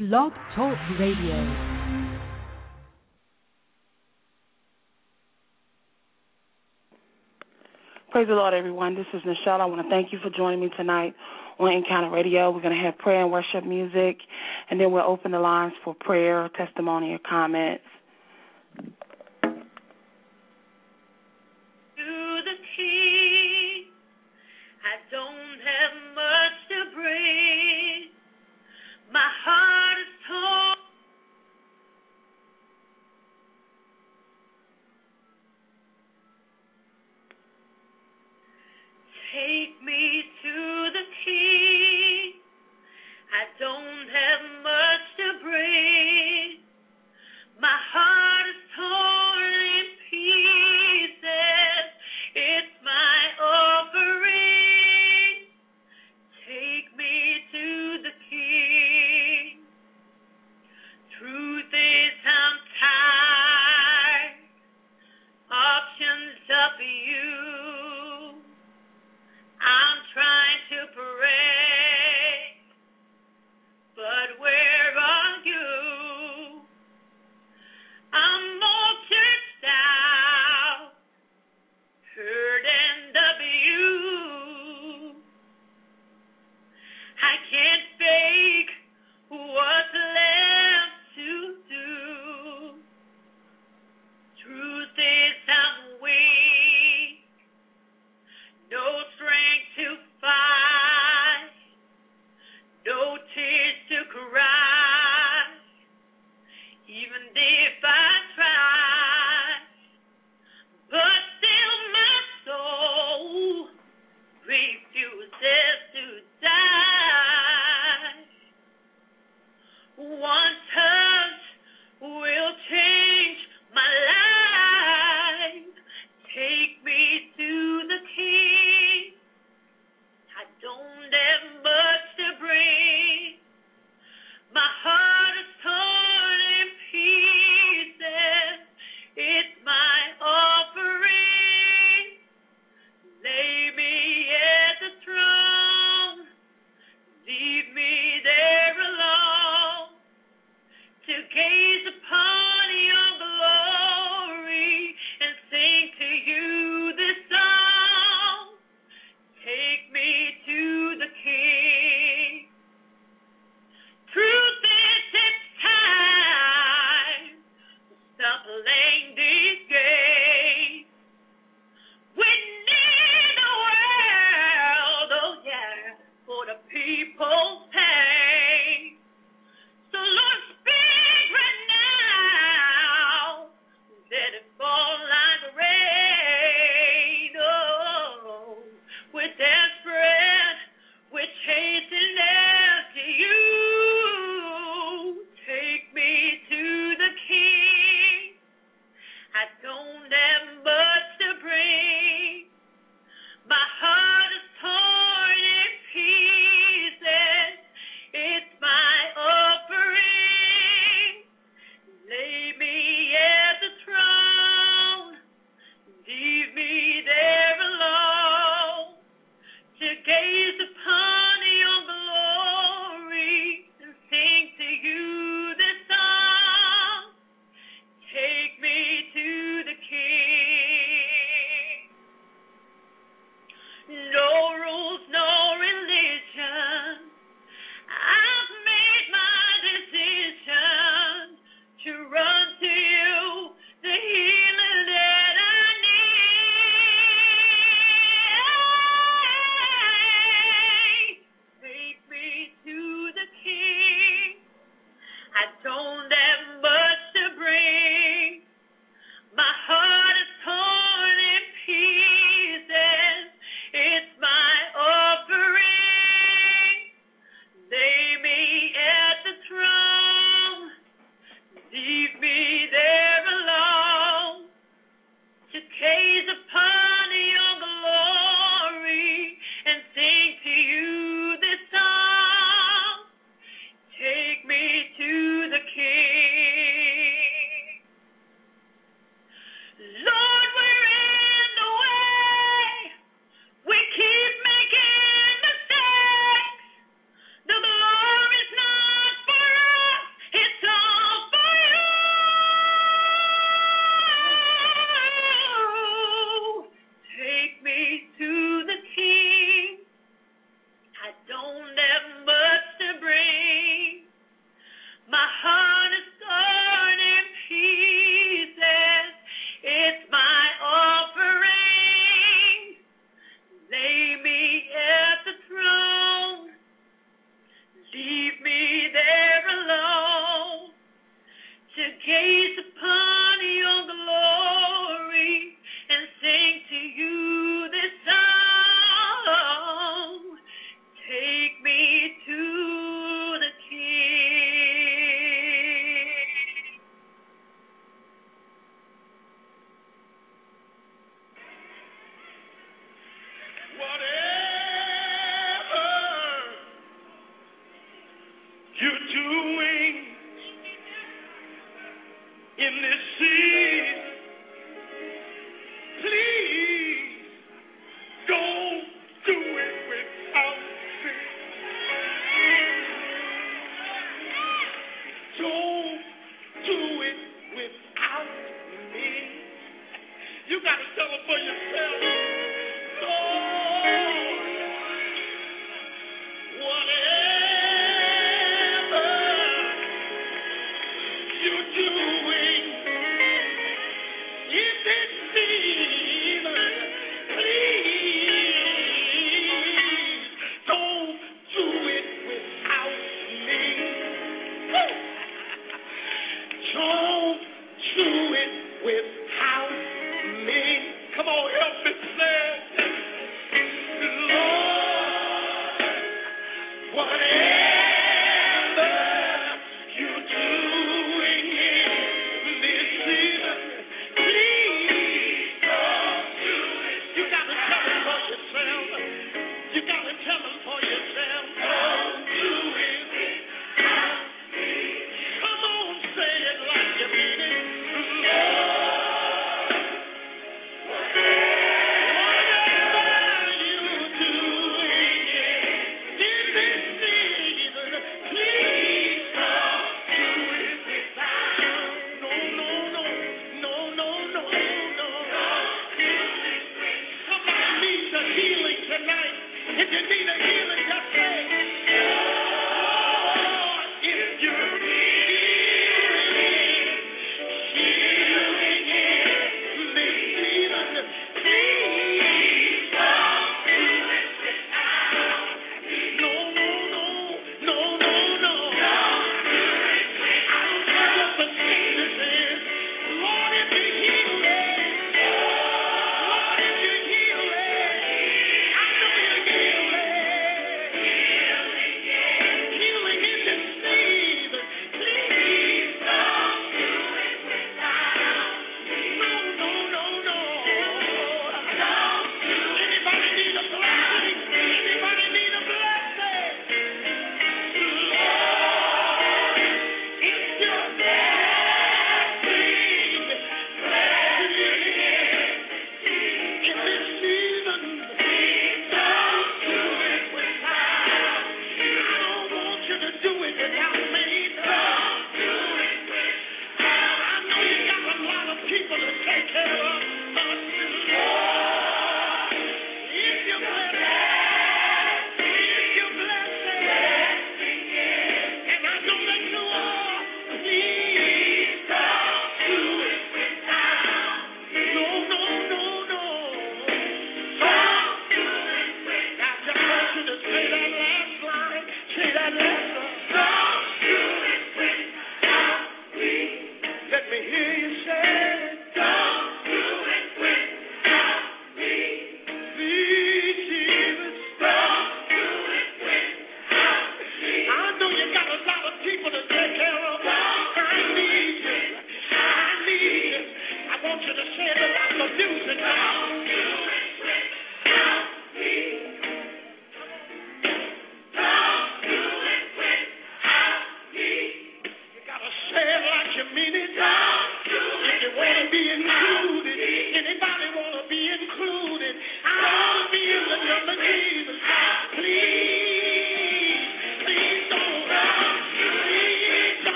Blog Talk Radio. Praise the Lord, everyone. This is Nichelle. I want to thank you for joining me tonight on Encounter Radio. We're going to have prayer and worship music, and then we'll open the lines for prayer, testimony, or comments. To the King, I don't have much to bring. My heart is torn. Take me to the King. I don't have much to bring. My heart is torn in pieces. It's my offering. Take me to the King. Truth is I'm tired. Options up you. I'm trying to pray, but where are you? I'm all churched out, hurt and abused. I can't fake what's left to do. Truth is I'm weak, no strength to fight, no tears to cry, even if I try. But still my soul refuses to die. One touch will change my life. Take me to the King. I don't have much to bring. My heart is torn in pieces. It's my offering. Lay me at the throne. Leave me there alone. in this season, please don't do it without me. Don't do it without me. You got to tell them for yourself. Lord, whatever you're doing,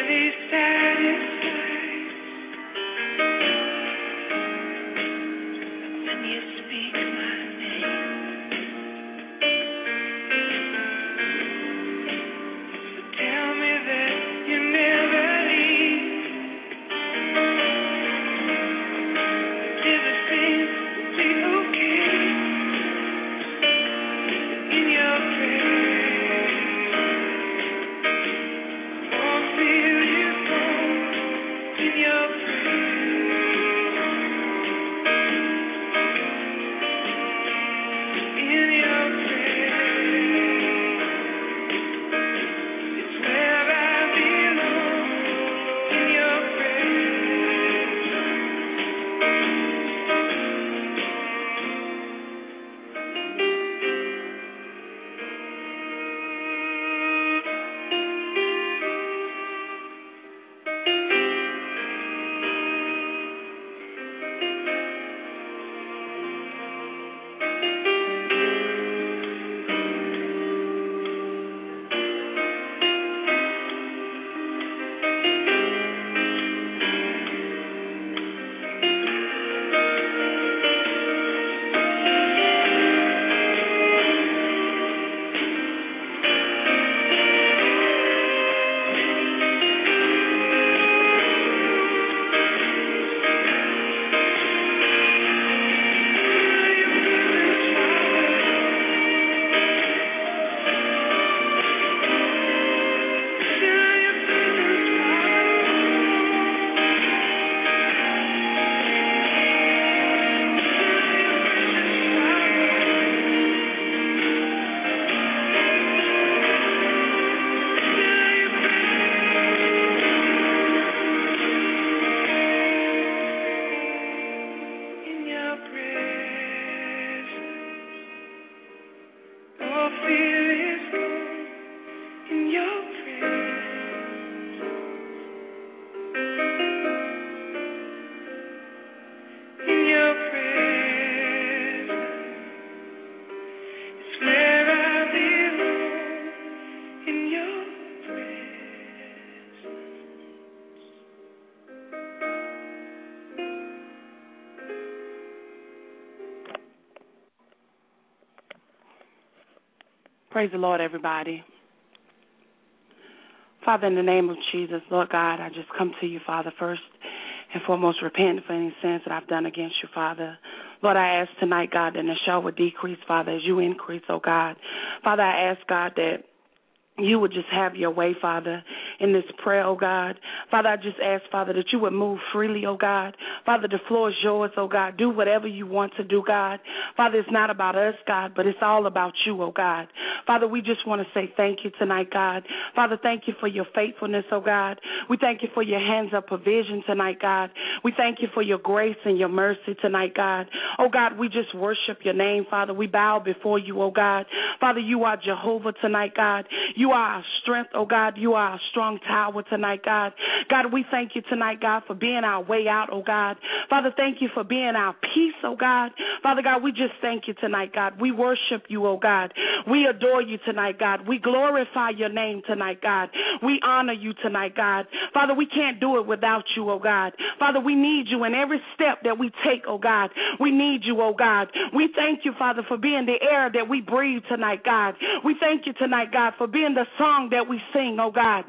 Praise the Lord, everybody. Father, in the name of Jesus, Lord God, I just come to you, Father, first and foremost, repenting for any sins that I've done against you, Father. Lord, I ask tonight, God, that Nichelle would decrease, Father, as you increase, oh God. Father, I ask, God, that you would just have your way, Father, in this prayer, oh God. Father, I just ask, Father, that you would move freely, oh God. Father, the floor is yours, oh God. Do whatever you want to do, God. Father, it's not about us, God, but it's all about you, oh God. Father, we just want to say thank you tonight, God. Father, thank you for your faithfulness, oh God. We thank you for your hands of provision tonight, God. We thank you for your grace and your mercy tonight, God. Oh God, we just worship your name, Father. We bow before you, oh God. Father, you are Jehovah tonight, God. You are our strength, oh God. You are our strong tower tonight, God. God, we thank you tonight, God, for being our way out, oh God. Father, thank you for being our peace, oh God. Father God, we just thank you tonight, God. We worship you, oh God. We adore you tonight, God. We glorify your name tonight, God. We honor you tonight, God. Father, we can't do it without you, oh God. Father, we need you in every step that we take, oh God. We need you, oh God. We thank you, Father, for being the air that we breathe tonight, God. We thank you tonight, God, for being the song that we sing, oh God.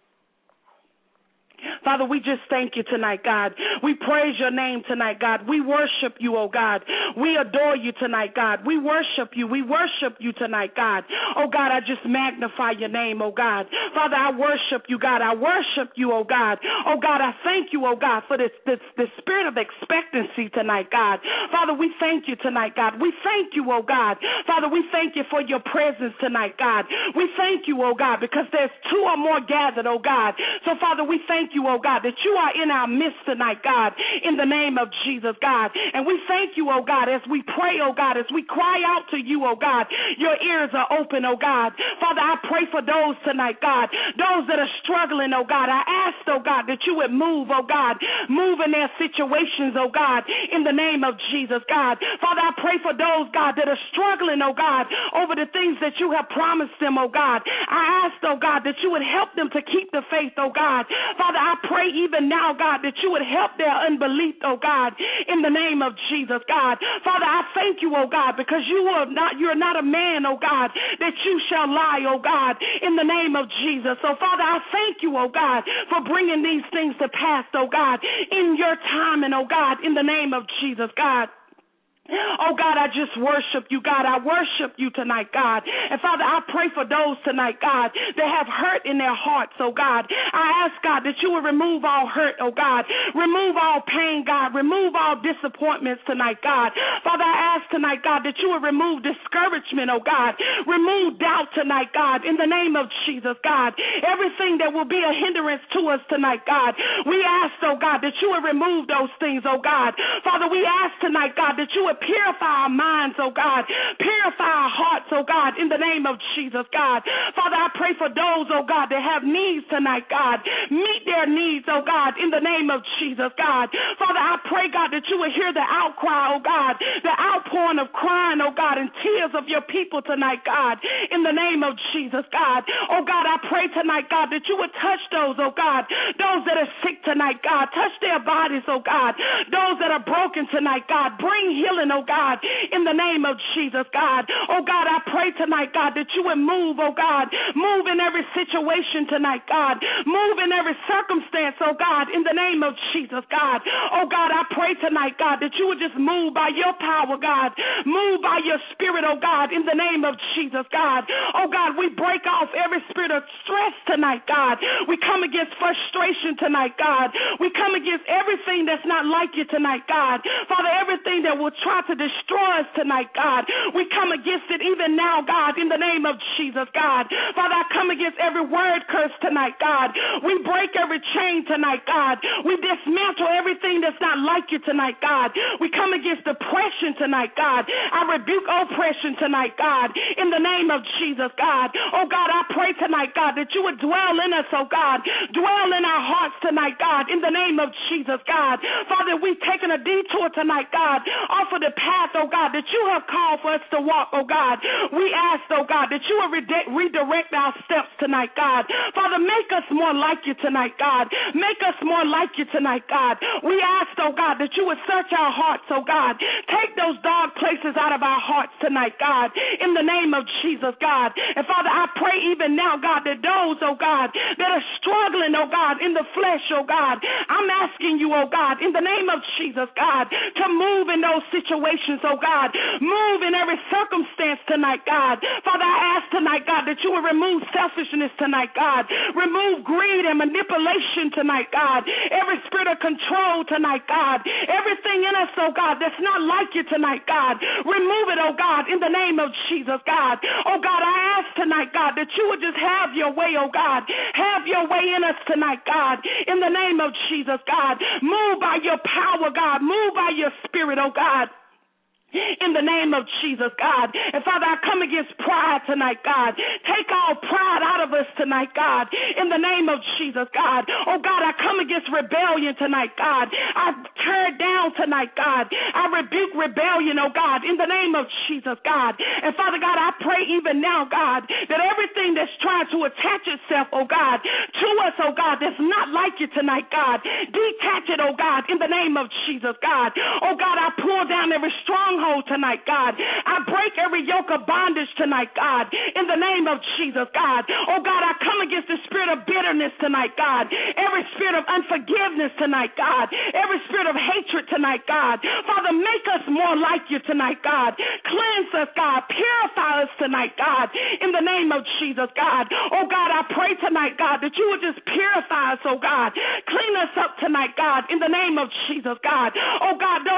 Father, we just thank you tonight, God. We praise your name tonight, God. We worship you, oh God. We adore you tonight, God. We worship you. We worship you tonight, God. Oh God, I just magnify your name, oh God. Father, I worship you, God. I worship you, oh God. Oh God, I thank you, oh God, for this spirit of expectancy tonight, God. Father, we thank you tonight, God. We thank you, oh God. Father, we thank you for your presence tonight, God. We thank you, oh God, because there's two or more gathered, oh God. So Father, we thank you, oh oh God, that you are in our midst tonight, God, in the name of Jesus, God. And we thank you, oh God, as we pray, oh God, as we cry out to you, oh God, your ears are open, oh God. Father, I pray for those tonight, God, those that are struggling, oh God. I ask, oh God, that you would move, oh God, move in their situations, oh God, in the name of Jesus, God. Father, I pray for those, God, that are struggling, oh God, over the things that you have promised them, oh God. I ask, oh God, that you would help them to keep the faith, oh God. Father, I pray even now, God, that you would help their unbelief, oh God, in the name of Jesus, God. Father, I thank you, oh God, because you're not a man, oh God, that you shall lie, oh God, in the name of Jesus. So, Father, I thank you, oh God, for bringing these things to pass, oh God, in your time and, oh God, in the name of Jesus, God. Oh, God, I just worship you, God. I worship you tonight, God. And, Father, I pray for those tonight, God, that have hurt in their hearts, oh, God. I ask, God, that you would remove all hurt, oh, God. Remove all pain, God. Remove all disappointments tonight, God. Father, I ask tonight, God, that you would remove discouragement, oh, God. Remove doubt tonight, God, in the name of Jesus, God. Everything that will be a hindrance to us tonight, God. We ask, oh, God, that you would remove those things, oh, God. Father, we ask tonight, God, that you would purify our minds, oh God. Purify our hearts, oh God, in the name of Jesus, God. Father, I pray for those, oh God, that have needs tonight, God. Meet their needs, oh God, in the name of Jesus, God. Father, I pray, God, that you would hear the outcry, oh God, the outpouring of crying, oh God, and tears of your people tonight, God, in the name of Jesus, God. Oh God, I pray tonight, God, that you would touch those, oh God, those that are sick tonight, God. Touch their bodies, oh God. Those that are broken tonight, God. Bring healing, oh God, in the name of Jesus, God. Oh God, I pray tonight, God, that you would move, oh God. Move in every situation tonight, God. Move in every circumstance, oh God, in the name of Jesus, God. Oh God, I pray tonight, God, that you would just move by your power, God. Move by your spirit, oh God, in the name of Jesus, God. Oh God, we break off every spirit of stress tonight, God. We come against frustration tonight, God. We come against everything that's not like you tonight, God. Father, everything that will try to destroy us tonight, God. We come against it even now, God, in the name of Jesus, God. Father, I come against every word curse tonight, God. We break every chain tonight, God. We dismantle everything that's not like you tonight, God. We come against depression tonight, God. I rebuke oppression tonight, God, in the name of Jesus, God. Oh, God, I pray tonight, God, that you would dwell in us, oh, God. Dwell in our hearts tonight, God, in the name of Jesus, God. Father, we've taken a detour tonight, God, off of the path, oh God, that you have called for us to walk, oh God. We ask, oh God, that you will redirect our steps tonight, God. Father, make us more like you tonight, God. Make us more like you tonight, God. We ask, oh God, that you would search our hearts, oh God. Take those dark places out of our hearts tonight, God, in the name of Jesus, God. And Father, I pray even now, God, that those, oh God, that are struggling, oh God, in the flesh, oh God, I'm asking you, oh God, in the name of Jesus, God, to move in those situations, oh God. Move in every circumstance tonight, God. Father, I ask tonight, God, that you will remove selfishness tonight, God. Remove greed and manipulation tonight, God. Every spirit of control tonight, God. Everything in us, oh God, that's not like you tonight, God. Remove it, oh God, in the name of Jesus, God. Oh God, I ask tonight, God, that you would just have your way, oh God. Have your way in us tonight, God. In the name of Jesus, God. Move by your power, God. Move by your spirit, oh God. In the name of Jesus, God. And Father, I come against pride tonight, God. Take all pride out of us tonight, God. In the name of Jesus, God. Oh, God, I come against rebellion tonight, God. I tear down tonight, God. I rebuke rebellion, oh, God, in the name of Jesus, God. And Father, God, I pray even now, God, that everything that's trying to attach itself, oh, God, to us, oh, God, that's not like you tonight, God. Detach it, oh, God, in the name of Jesus, God. Oh, God, I pull down every stronghold tonight, God. I break every yoke of bondage tonight, God, in the name of Jesus, God. Oh, God, I come against the spirit of bitterness tonight, God. Every spirit of unforgiveness tonight, God. Every spirit of hatred tonight, God. Father, make us more like you tonight, God. Cleanse us, God. Purify us tonight, God, in the name of Jesus, God. Oh, God, I pray tonight, God, that you would just purify us, oh, God. Clean us up tonight, God, in the name of Jesus, God. Oh, God, those things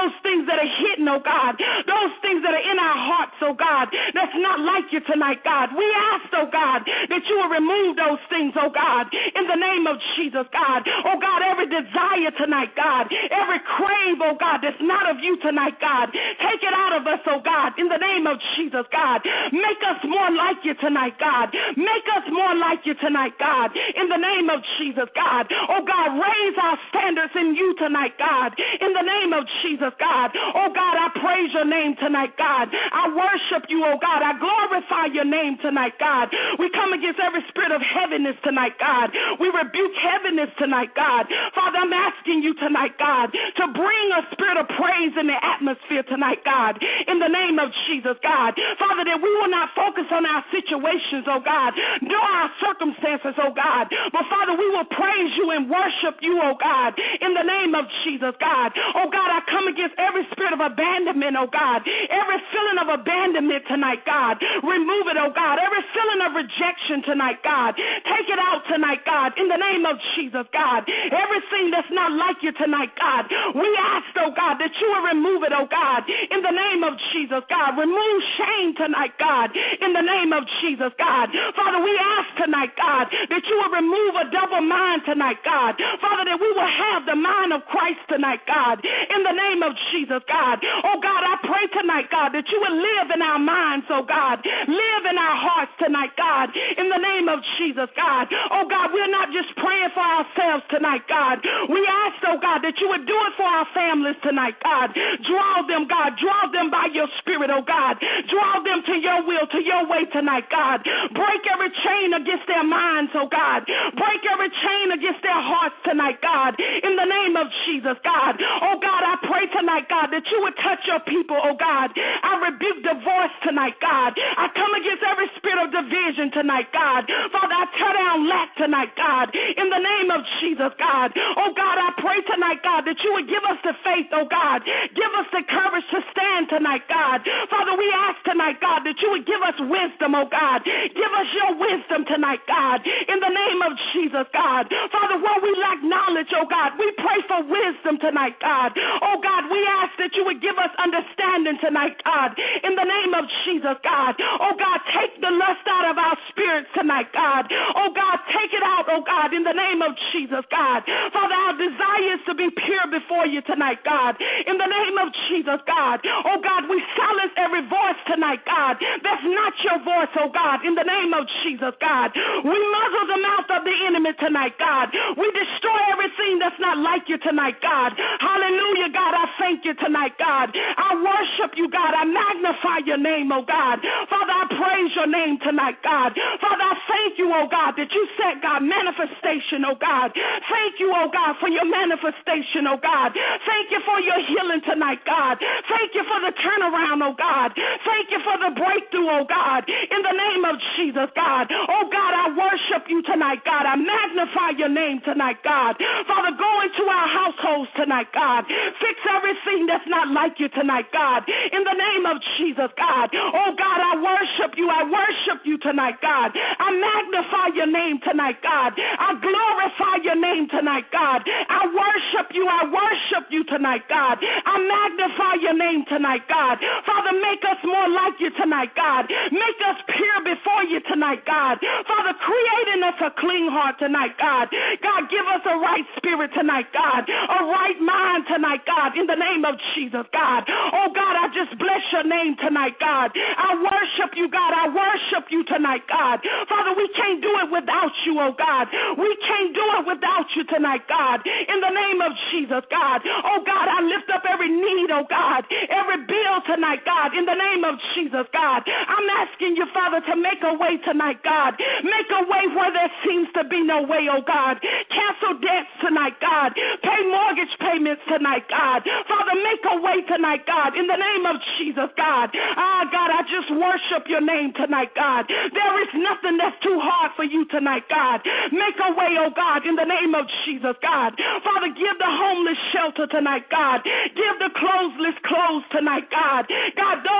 things that are hidden, oh God, those things that are in our hearts, oh God, that's not like you tonight, God. We ask, oh God, that you will remove those things, oh God, in the name of Jesus, God. Oh God, every desire tonight, God, every crave, oh God, that's not of you tonight, God, take it out of us, oh God, in the name of Jesus, God. Make us more like you tonight, God. Make us more like you tonight, God, in the name of Jesus, God. Oh God, raise our standards in you tonight, God, in the name of Jesus, God. Oh God, I praise your name tonight, God. I worship you, oh God. I glorify your name tonight, God. We come against every spirit of heaviness tonight, God. We rebuke heaviness tonight, God. Father, I'm asking you tonight, God, to bring a spirit of praise in the atmosphere tonight, God, in the name of Jesus, God. Father, that we will not focus on our situations, oh God, nor our circumstances, oh God, but Father, we will praise you and worship you, oh God, in the name of Jesus, God. Oh God, I come against every spirit of abandonment, oh God, every feeling of abandonment tonight, God. Remove it, oh God. Every feeling of rejection tonight, God. Take it out tonight, God, in the name of Jesus, God. Everything that's not like you tonight, God. We ask, oh God, that you will remove it, oh God, in the name of Jesus, God. Remove shame tonight, God, in the name of Jesus, God. Father, we ask tonight, God, that you will remove a double mind tonight, God. Father, that we will have the mind of Christ tonight, God, in the name of Jesus, God. Oh God, I pray tonight, God, that you will live in our minds, oh God. Live in our hearts tonight, God, in the name of Jesus, God. Oh God, we're not just praying for ourselves tonight, God. We ask, oh God, that you would do it for our families tonight, God. Draw them, God. Draw them by your spirit, oh God. Draw them to your will, to your way tonight, God. Break every chain against their minds, oh God. Break every chain against their hearts tonight, God, in the name of Jesus, God. Oh God, I pray tonight, God, that you would touch your people, oh God. I rebuke divorce tonight, God. I come against every spirit of division tonight, God. Father, I tear down lack tonight, God, in the name of Jesus, God. Oh God, I pray tonight, God, that you would give us the faith, oh God. Give us the courage to stand tonight, God. Father, we ask tonight, God, that you would give us wisdom, oh God. Give us your wisdom tonight, God, in the name of Jesus, God. Father, where we lack knowledge, oh God, we pray for wisdom tonight, God. Oh God, we ask that you would give us understanding tonight, God, in the name of Jesus, God. Oh God, take the lust out of our spirits tonight, God. Oh God, take it out, oh God, in the name of Jesus, God. Father, our desire is to be pure before you tonight, God, in the name of Jesus, God. Oh God, we silence every voice tonight, God, that's not your voice, oh God, in the name of Jesus, God. We muzzle the mouth of the enemy tonight, God. We destroy everything that's not like you tonight, God. Hallelujah, God, I thank you tonight, God. I worship you, God. I magnify your name, oh God. Father, I praise your name tonight, God. Father, I thank you, oh God, that you said, God, manifestation, oh God. Thank you, oh God, for your manifestation, oh God. Thank you for your healing tonight, God. Thank you for the turnaround, oh God. Thank you for the breakthrough, oh God, in the name of Jesus, God. Oh God, I worship you tonight, God. I magnify your name tonight, God. Father, go into our households tonight, God. Fix everything that's not like you tonight, God, in the name of Jesus, God. Oh God, I worship you. I worship you tonight, God. I magnify your name tonight, God. I glorify your name tonight, God. I worship you. I worship you tonight, God. I magnify your name tonight, God. Father, make us more like you tonight, God. Make us pure before you tonight, God. Father, create in us a clean heart tonight, God. God, give us a right spirit tonight, God. A right mind tonight, God, in the name of Jesus, God. Oh, God, I just bless your name tonight, God. I worship you, God. I worship you tonight, God. Father, we can't do it without you, oh, God. We can't do it without you tonight, God. In the name of Jesus, God. Oh, God, I lift up every need, oh, God. Every bill tonight, God. In the name of Jesus, God. I'm asking you, Father, to make a way tonight, God. Make a way where there seems to be no way, oh, God. Cancel debts tonight, God. Pay mortgage payments tonight, God. Father, make a way tonight, God. In the name of Jesus, God. God, I just worship your name tonight, God. There is nothing that's too hard for you tonight, God. Make a way, oh, God, in the name of Jesus, God. Father, give the homeless shelter tonight, God. Give the clothesless clothes tonight, God. God, those that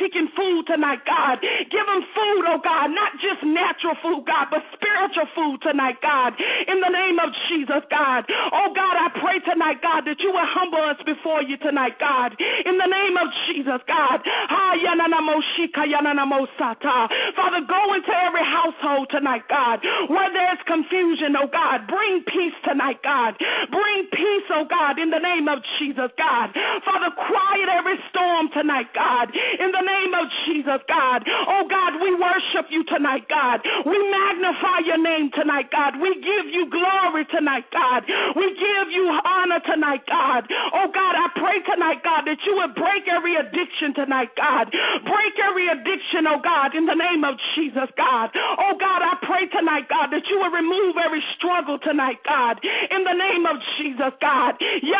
seeking food tonight, God. Give them food, oh God, not just natural food, God, but spiritual food tonight, God. In the name of Jesus, God. Oh God, I pray tonight, God, that you will humble us before you tonight, God. In the name of Jesus, God. Father, go into every household tonight, God, where there's confusion, oh God. Bring peace tonight, God. Bring peace, oh God, in the name of Jesus, God. Father, quiet every storm tonight, God. In the name of Jesus, God. Oh God, we worship you tonight, God. We magnify your name tonight, God. We give you glory tonight, God. We give you honor tonight, God. Oh God, I pray tonight, God, that you would break every addiction tonight, God. Break every addiction, oh God, in the name of Jesus, God. Oh God, I pray tonight, God, that you would remove every struggle tonight, God, in the name of Jesus, God.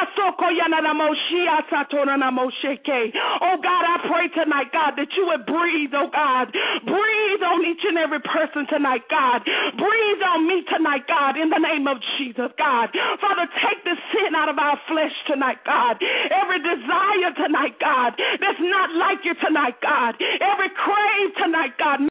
Oh God, I pray tonight, God, that you would breathe, oh God. Breathe on each and every person tonight, God. Breathe on me tonight, God, in the name of Jesus, God. Father, take the sin out of our flesh tonight, God. Every desire tonight, God, that's not like you tonight, God. Every crave tonight, God.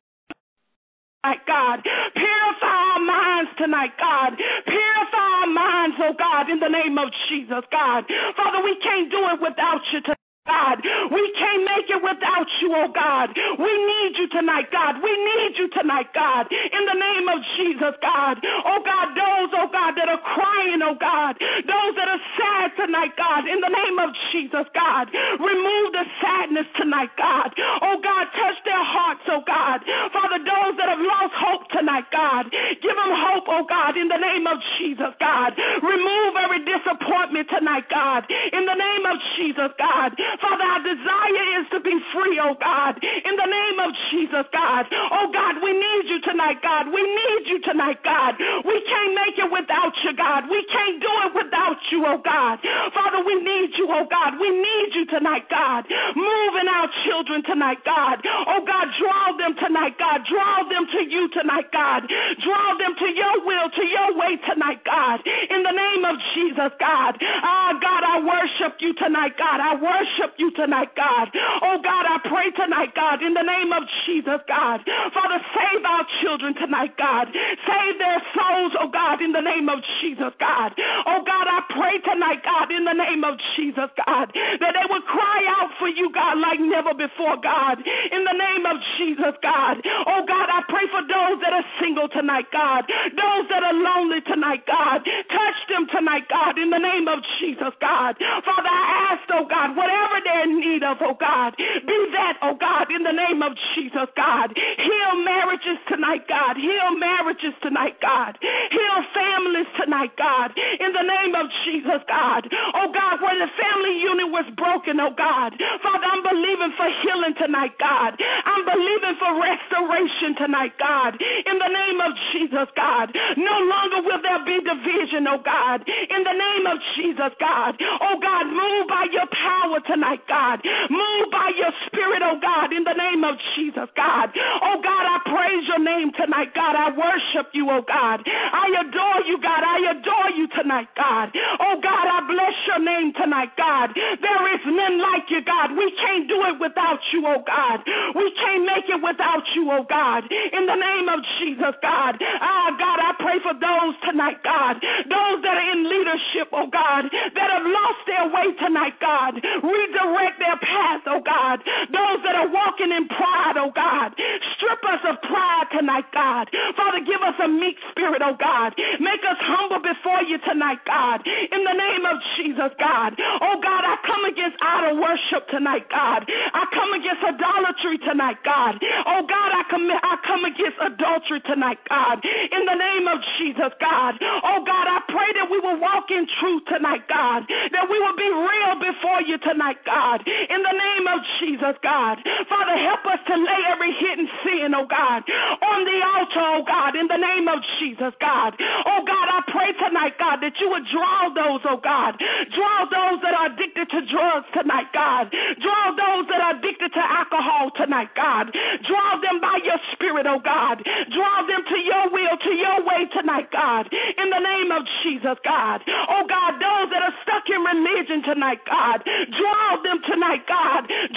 God, purify our minds tonight, God. Purify our minds, oh God, in the name of Jesus, God. Father, we can't do it without you tonight, God. We can't make it without you, oh God. We need you tonight, God. We need you tonight, God. In the name of Jesus, God. Oh God, those, oh God, that are crying, oh God. Those that are sad tonight, God. In the name of Jesus, God. Remove the sadness tonight, God. Oh God, touch their hearts, oh God. Father, those that have lost hope tonight, God. Give them hope, oh God, in the name of Jesus, God. Remove every disappointment tonight, God. In the name of Jesus, God. Father, our desire is to be free, oh God, in the name of Jesus, God. Oh God, we need you tonight, God. We need you tonight, God. We can't make it without you, God. We can't do it without you, oh God. Father, we need you, oh God. We need you tonight, God. Move in our children tonight, God. Oh God, draw them tonight, God. Draw them to you tonight, God. Draw them to your will, to your way tonight, God. In the name of Jesus, God. God, I worship you tonight, God. I worship you tonight, God. Oh God, I pray tonight, God, in the name of Jesus, God. Father, save our children tonight, God. Save their souls, oh God, in the name of Jesus, God. Oh God, I pray tonight, God, in the name of Jesus, God, that they would cry out for you, God, like never before, God. In the name of Jesus, God. Oh God, I pray for those that are single tonight, God. Those that are lonely tonight, God. Touch them tonight, God, in the name of Jesus, God. Father, I ask, oh God, whatever they're in need of, oh God, be that, oh God, in the name of Jesus, God. Heal marriages tonight, God. Heal marriages tonight, God. Heal families tonight, God, in the name of Jesus, God. Oh God, where the family unit was broken, oh God. Father, I'm believing for healing tonight, God. I'm believing for restoration tonight, God, in the name of Jesus, God. No longer will there be division, oh God, in the name of Jesus, God. Oh God, move by your power tonight, God. Move by your spirit, oh God, in the name of Jesus, God. Oh God, I praise your name tonight, God. I worship you, oh God. I adore you, God. I adore you tonight, God. Oh God, I bless your name tonight, God. There is none like you, God. We can't do it without you, oh God. We can't make it without you, oh God. In the name of Jesus, God. God, I pray for those tonight, God. Those that are in leadership, oh God, that have lost their way tonight, God. Redirect their path, oh God. Those that are walking in pride, oh God. Strip us of pride tonight, God. Father, give us a meek spirit, oh God. Make us humble before you tonight, God. In the name of Jesus, God. Oh God, I come against idol worship tonight, God. I come against idolatry tonight, God. Oh God, I come against adultery tonight, God. In the name of Jesus, God. Oh God, I pray that we will walk in truth tonight, God. That we will be real before you tonight, God. In the name of Jesus, God. Father, help us to lay every hidden sin, oh God, on the altar, oh God, in the name of Jesus, God. Oh God, I pray tonight, God, that you would draw those, oh God. Draw those that are addicted to drugs tonight, God. Draw those that are addicted to alcohol tonight, God. Draw them by your spirit, oh God. Draw them to your will, to your way tonight, God. In the name of Jesus, God. Oh God, those that are stuck in religion tonight, God. Draw them tonight, God. Draw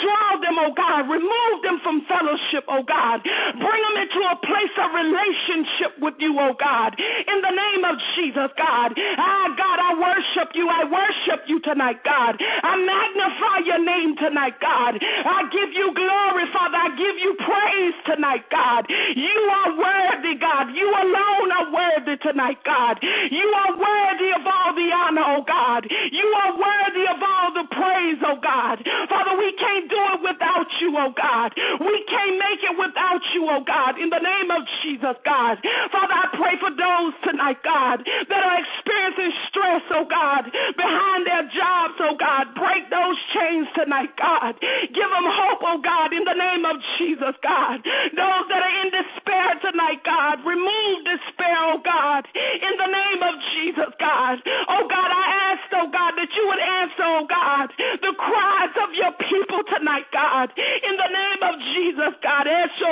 them, oh God. Remove them from fellowship, oh God. Bring them into a place of relationship with you, oh God. In the name of Jesus, God. God, I worship you. I worship you tonight, God. I magnify your name tonight, God. I give you glory, Father. I give you praise tonight, God. You are worthy, God. You alone are worthy tonight, God. You are worthy of all the honor, oh God. You are worthy of all the praise, oh God. Father, we can't do it without you, oh God. We can't make it without you, oh God. In the name of Jesus, God. Father, I pray for those tonight, God, that are experiencing stress, oh God, behind their jobs, oh God. Break those chains tonight, God. Give them hope, oh God, in the name of Jesus, God. Those that are in despair tonight, God, remove despair, oh God, in the name of Jesus, God. Oh God, I ask, oh God, that you would answer, oh God, the cries of your people tonight, God, in the name of Jesus, God.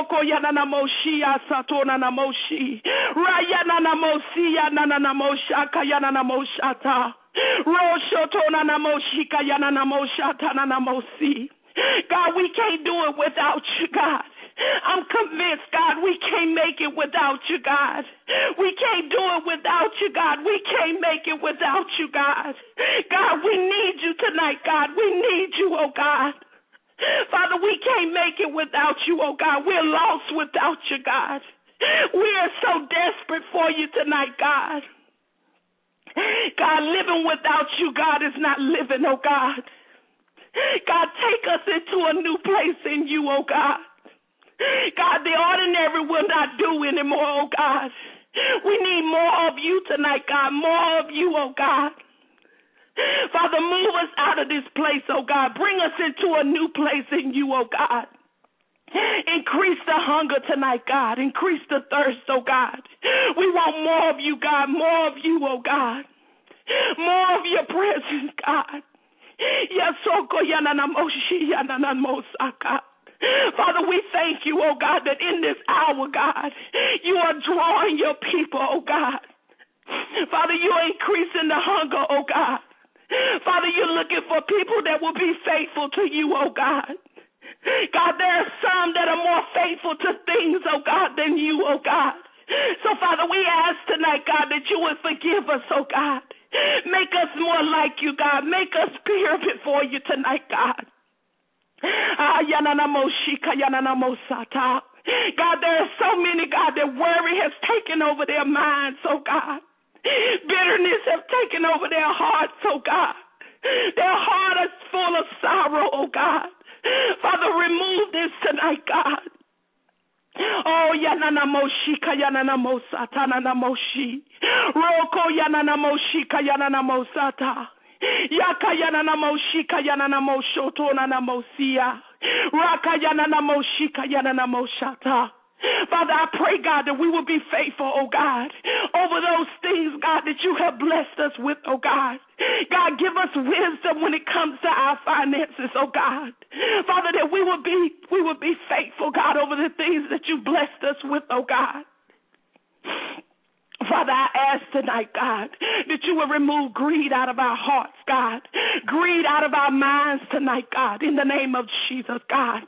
God, we can't do it without you, God. I'm convinced, God, we can't make it without you, God. We can't do it without you, God. We can't make it without you, God. God, we need you tonight, God. We need you, oh God. Father, we can't make it without you, oh God. We're lost without you, God. We are so desperate for you tonight, God. God, living without you, God, is not living, oh God. God, take us into a new place in you, oh God. God, the ordinary will not do anymore, oh God. We need more of you tonight, God, more of you, oh God. Father, move us out of this place, oh God. Bring us into a new place in you, oh God. Increase the hunger tonight, God. Increase the thirst, oh God. We want more of you, God, more of you, oh God. More of your presence, God. Father, we thank you, oh God, that in this hour, God, you are drawing your people, oh God. Father, you are increasing the hunger, oh God. Father, you're looking for people that will be faithful to you, oh God. God, there are some that are more faithful to things, oh God, than you, oh God. So, Father, we ask tonight, God, that you would forgive us, oh God. Make us more like you, God. Make us pure before you tonight, God. God, there are so many, God, that worry has taken over their minds, oh God. Bitterness has taken over their hearts, oh God. Their heart is full of sorrow, oh God. Father, remove this tonight, God. Oh, yanana moshika yanana mosata nana moshi. Roko yanana moshika yanana mosata. Yaka yanana moshika yanana moshoto nana mosia. Raka yanana moshika yanana moshata. Father, I pray, God, that we will be faithful, oh God, over those things, God, that you have blessed us with, oh God. God, give us wisdom when it comes to our finances, oh God. Father, that we will be faithful, God, over the things that you blessed us with, oh God. Father, I ask tonight, God, that you will remove greed out of our hearts, God. Greed out of our minds tonight, God, in the name of Jesus, God.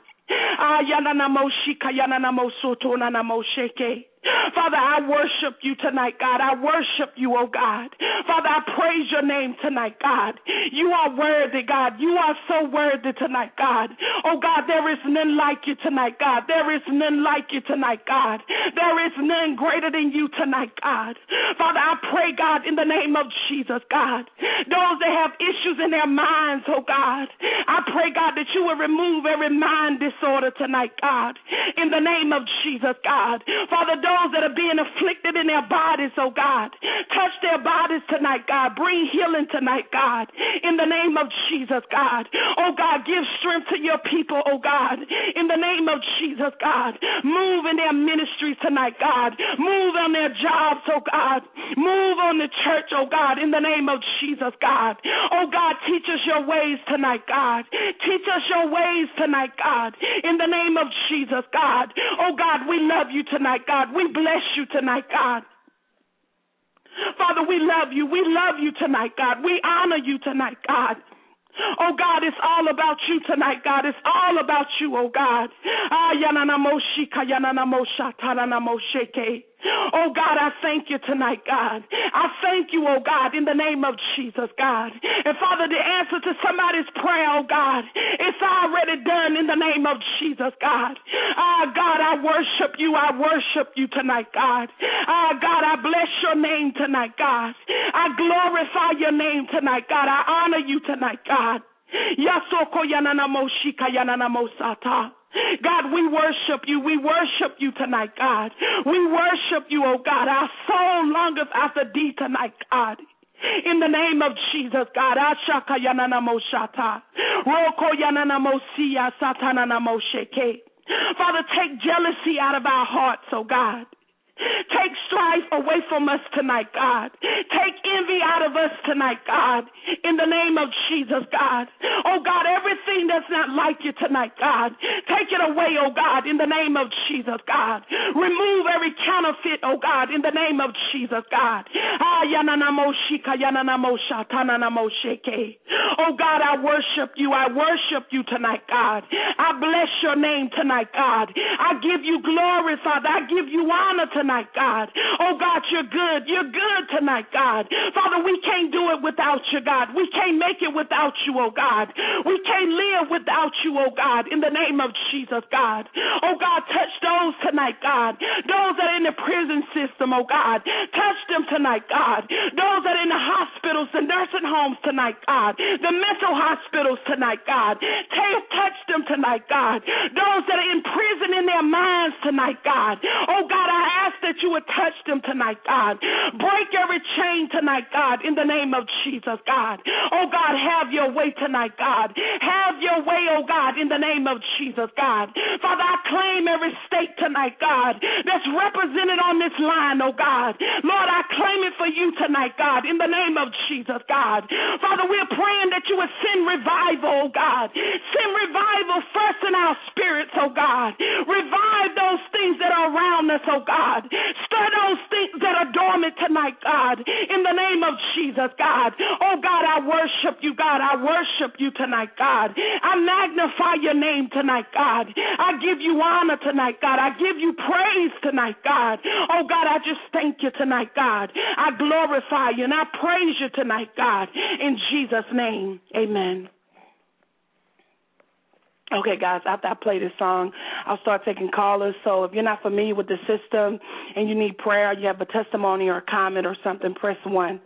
Father, I worship you tonight, God. I worship you, oh God. Father, I praise your name tonight, God. You are worthy, God. You are so worthy tonight, God. Oh God, there is none like you tonight, God. There is none like you tonight, God. There is none greater than you tonight, God. Father, I pray, God, in the name of Jesus, God. Those that have issues in their minds, oh God. I pray, God, that you will remove every mind disorder tonight, God. In the name of Jesus, God. Father, those that are being afflicted in their bodies, oh God. Touch their bodies tonight, God. Bring healing tonight, God. In the name of Jesus, God. Oh God, give strength to your people, oh God. In the name of Jesus, God. Move in their ministries tonight, God. Move on their jobs, oh God. Move on the church, oh God. In the name of Jesus, God. Oh God, teach us your ways tonight, God. Teach us your ways tonight, God. In the name of Jesus, God. Oh God, we love you tonight, God. We bless you tonight, God. Father, we love you. We love you tonight, God. We honor you tonight, God. Oh, God, it's all about you tonight, God. It's all about you, oh, God. Oh, God, I thank you tonight, God. I thank you, oh, God, in the name of Jesus, God. And, Father, the answer to somebody's prayer, oh, God, it's already done in the name of Jesus, God. God, I worship you. I worship you tonight, God. God, I bless your name tonight, God. I glorify your name tonight, God. I honor you tonight, God. God, we worship you. We worship you tonight, God. We worship you, oh God. Our soul longeth after thee tonight, God. In the name of Jesus, God. Father, take jealousy out of our hearts, oh God. Take strife away from us tonight, God. Take envy out of us tonight, God. In the name of Jesus, God. Oh, God, everything that's not like you tonight, God. Take it away, oh, God, in the name of Jesus, God. Remove every counterfeit, oh, God, in the name of Jesus, God. Oh, God, I worship you. I worship you tonight, God. I bless your name tonight, God. I give you glory, Father. I give you honor tonight, God. Oh, God, you're good. You're good tonight, God. Father, we can't do it without you, God. We can't make it without you, oh, God. We can't live without you, oh, God, in the name of Jesus, God. Oh, God, touch those tonight, God. Those that are in the prison system, oh, God. Touch them tonight, God. Those that are in the hospitals and nursing homes tonight, God. The mental hospitals tonight, God. Touch them tonight, God. Those that are in prison in their minds tonight, God. Oh, God, I ask that you would touch them tonight, God. Break every chain tonight, God, in the name of Jesus, God. Oh, God, have your way tonight, God. Have your way, oh, God, in the name of Jesus, God. Father, I claim every state tonight, God, that's represented on this line, oh, God. Lord, I claim it for you tonight, God, in the name of Jesus, God. Father, we're praying that you would send revival, oh, God. Send revival first in our spirits, oh, God. Revive those things that are around us, oh, God. Stir those things that are dormant tonight, God, in the name of Jesus, God. Oh, God, I worship you, God. I worship you tonight, God. I magnify your name tonight, God. I give you honor tonight, God. I give you praise tonight, God. Oh, God, I just thank you tonight, God. I glorify you and I praise you tonight, God. In Jesus' name, amen. Okay, guys, after I play this song, I'll start taking callers. So if you're not familiar with the system and you need prayer, you have a testimony or a comment or something, press 1.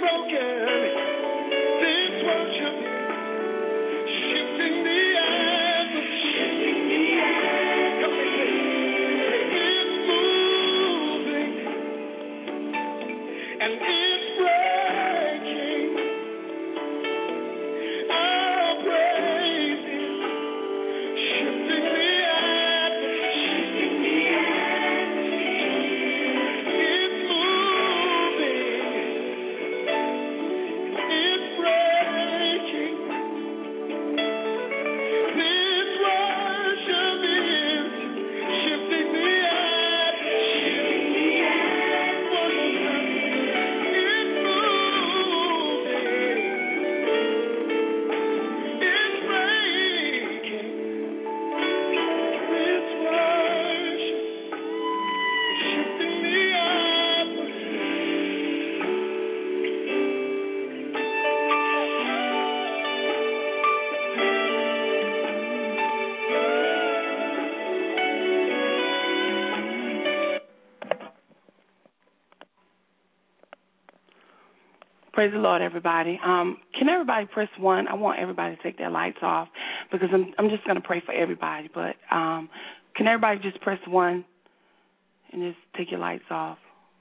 Praise the Lord, everybody. Can everybody press 1? I want everybody to take their lights off because I'm just going to pray for everybody. But can everybody just press 1 and just take your lights off?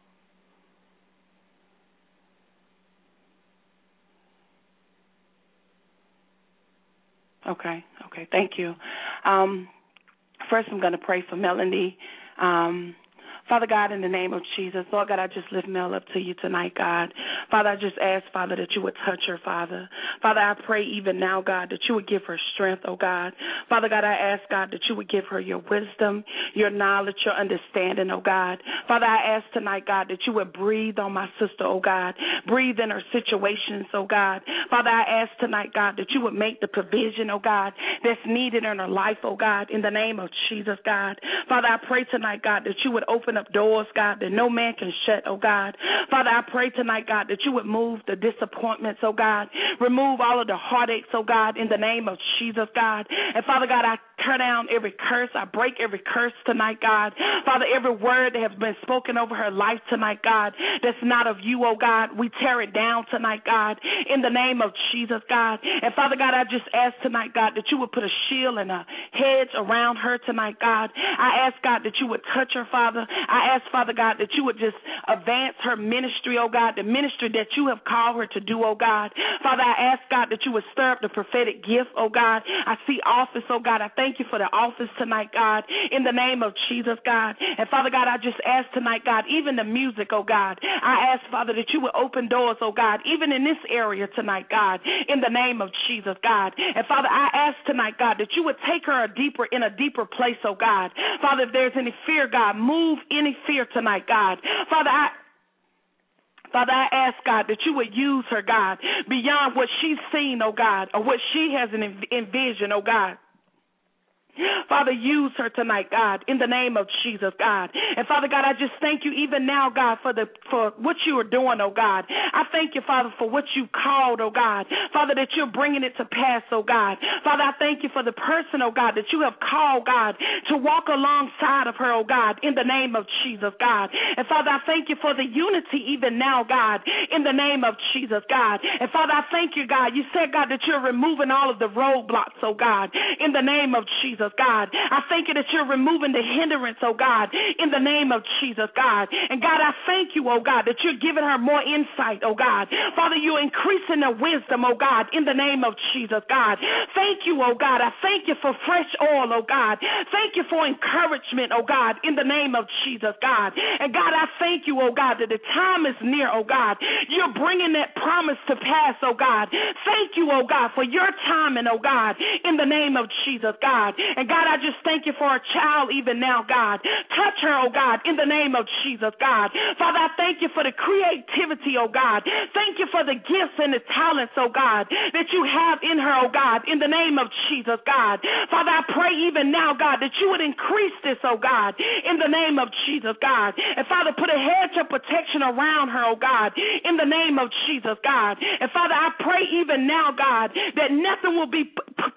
Okay. Thank you. First, I'm going to pray for Melanie. Father God, in the name of Jesus, Lord God, I just lift Mel up to you tonight, God. Father, I just ask, Father, that you would touch her, Father. Father, I pray even now, God, that you would give her strength, oh God. Father God, I ask, God, that you would give her your wisdom, your knowledge, your understanding, oh God. Father, I ask tonight, God, that you would breathe on my sister, oh God. Breathe in her situations, oh God. Father, I ask tonight, God, that you would make the provision, oh God, that's needed in her life, oh God, in the name of Jesus, God. Father, I pray tonight, God, that you would open up doors, God, that no man can shut, oh God. Father, I pray tonight, God, that you would move the disappointments, oh God. Remove all of the heartaches, oh God, in the name of Jesus, God. And Father God, I tear down every curse. I break every curse tonight, God. Father, every word that has been spoken over her life tonight, God, that's not of you, oh God, we tear it down tonight, God, in the name of Jesus, God. And Father God, I just ask tonight, God, that you would put a shield and a hedge around her tonight, God. I ask, God, that you would touch her, Father. I ask, Father God, that you would just advance her ministry, oh God, the ministry that you have called her to do, oh God. Father, I ask, God, that you would stir up the prophetic gift, oh God. I see office, oh God. I thank you for the office tonight, God, in the name of Jesus, God. And Father God, I just ask tonight, God, even the music, oh God. I ask, Father, that you would open doors, oh God, even in this area tonight, God, in the name of Jesus, God. And Father, I ask tonight, God, that you would take her in a deeper place, oh God. Father, if there's any fear, God, move any fear tonight, God. Father, I ask, God, that you would use her, God, beyond what she's seen, oh God, or what she has envisioned, oh God. Father, use her tonight, God, in the name of Jesus, God. And Father God, I just thank you even now, God, for what you are doing, oh God. I thank you, Father, for what you called, oh God. Father, that you're bringing it to pass, oh God. Father, I thank you for the person, oh God, that you have called, God, to walk alongside of her, oh God, in the name of Jesus, God. And Father, I thank you for the unity even now, God, in the name of Jesus, God. And Father, I thank you, God. You said, God, that you're removing all of the roadblocks, oh God, in the name of Jesus, God. I thank you that you're removing the hindrance, oh God, in the name of Jesus, God. And God, I thank you, oh God, that you're giving her more insight, oh God. Father, you're increasing her wisdom, oh God, in the name of Jesus, God. Thank you, oh God. I thank you for fresh oil, oh God. Thank you for encouragement, oh God, in the name of Jesus, God. And God, I thank you, oh God, that the time is near, oh God. You're bringing that promise to pass, oh God. Thank you, oh God, for your timing, oh God, in the name of Jesus, God. And God, I just thank you for a child even now, God. Touch her, oh God, in the name of Jesus, God. Father, I thank you for the creativity, oh God. Thank you for the gifts and the talents, oh God, that you have in her, oh God, in the name of Jesus, God. Father, I pray even now, God, that you would increase this, oh God, in the name of Jesus, God. And Father, put a hedge of protection around her, oh God, in the name of Jesus, God. And Father, I pray even now, God, that nothing will be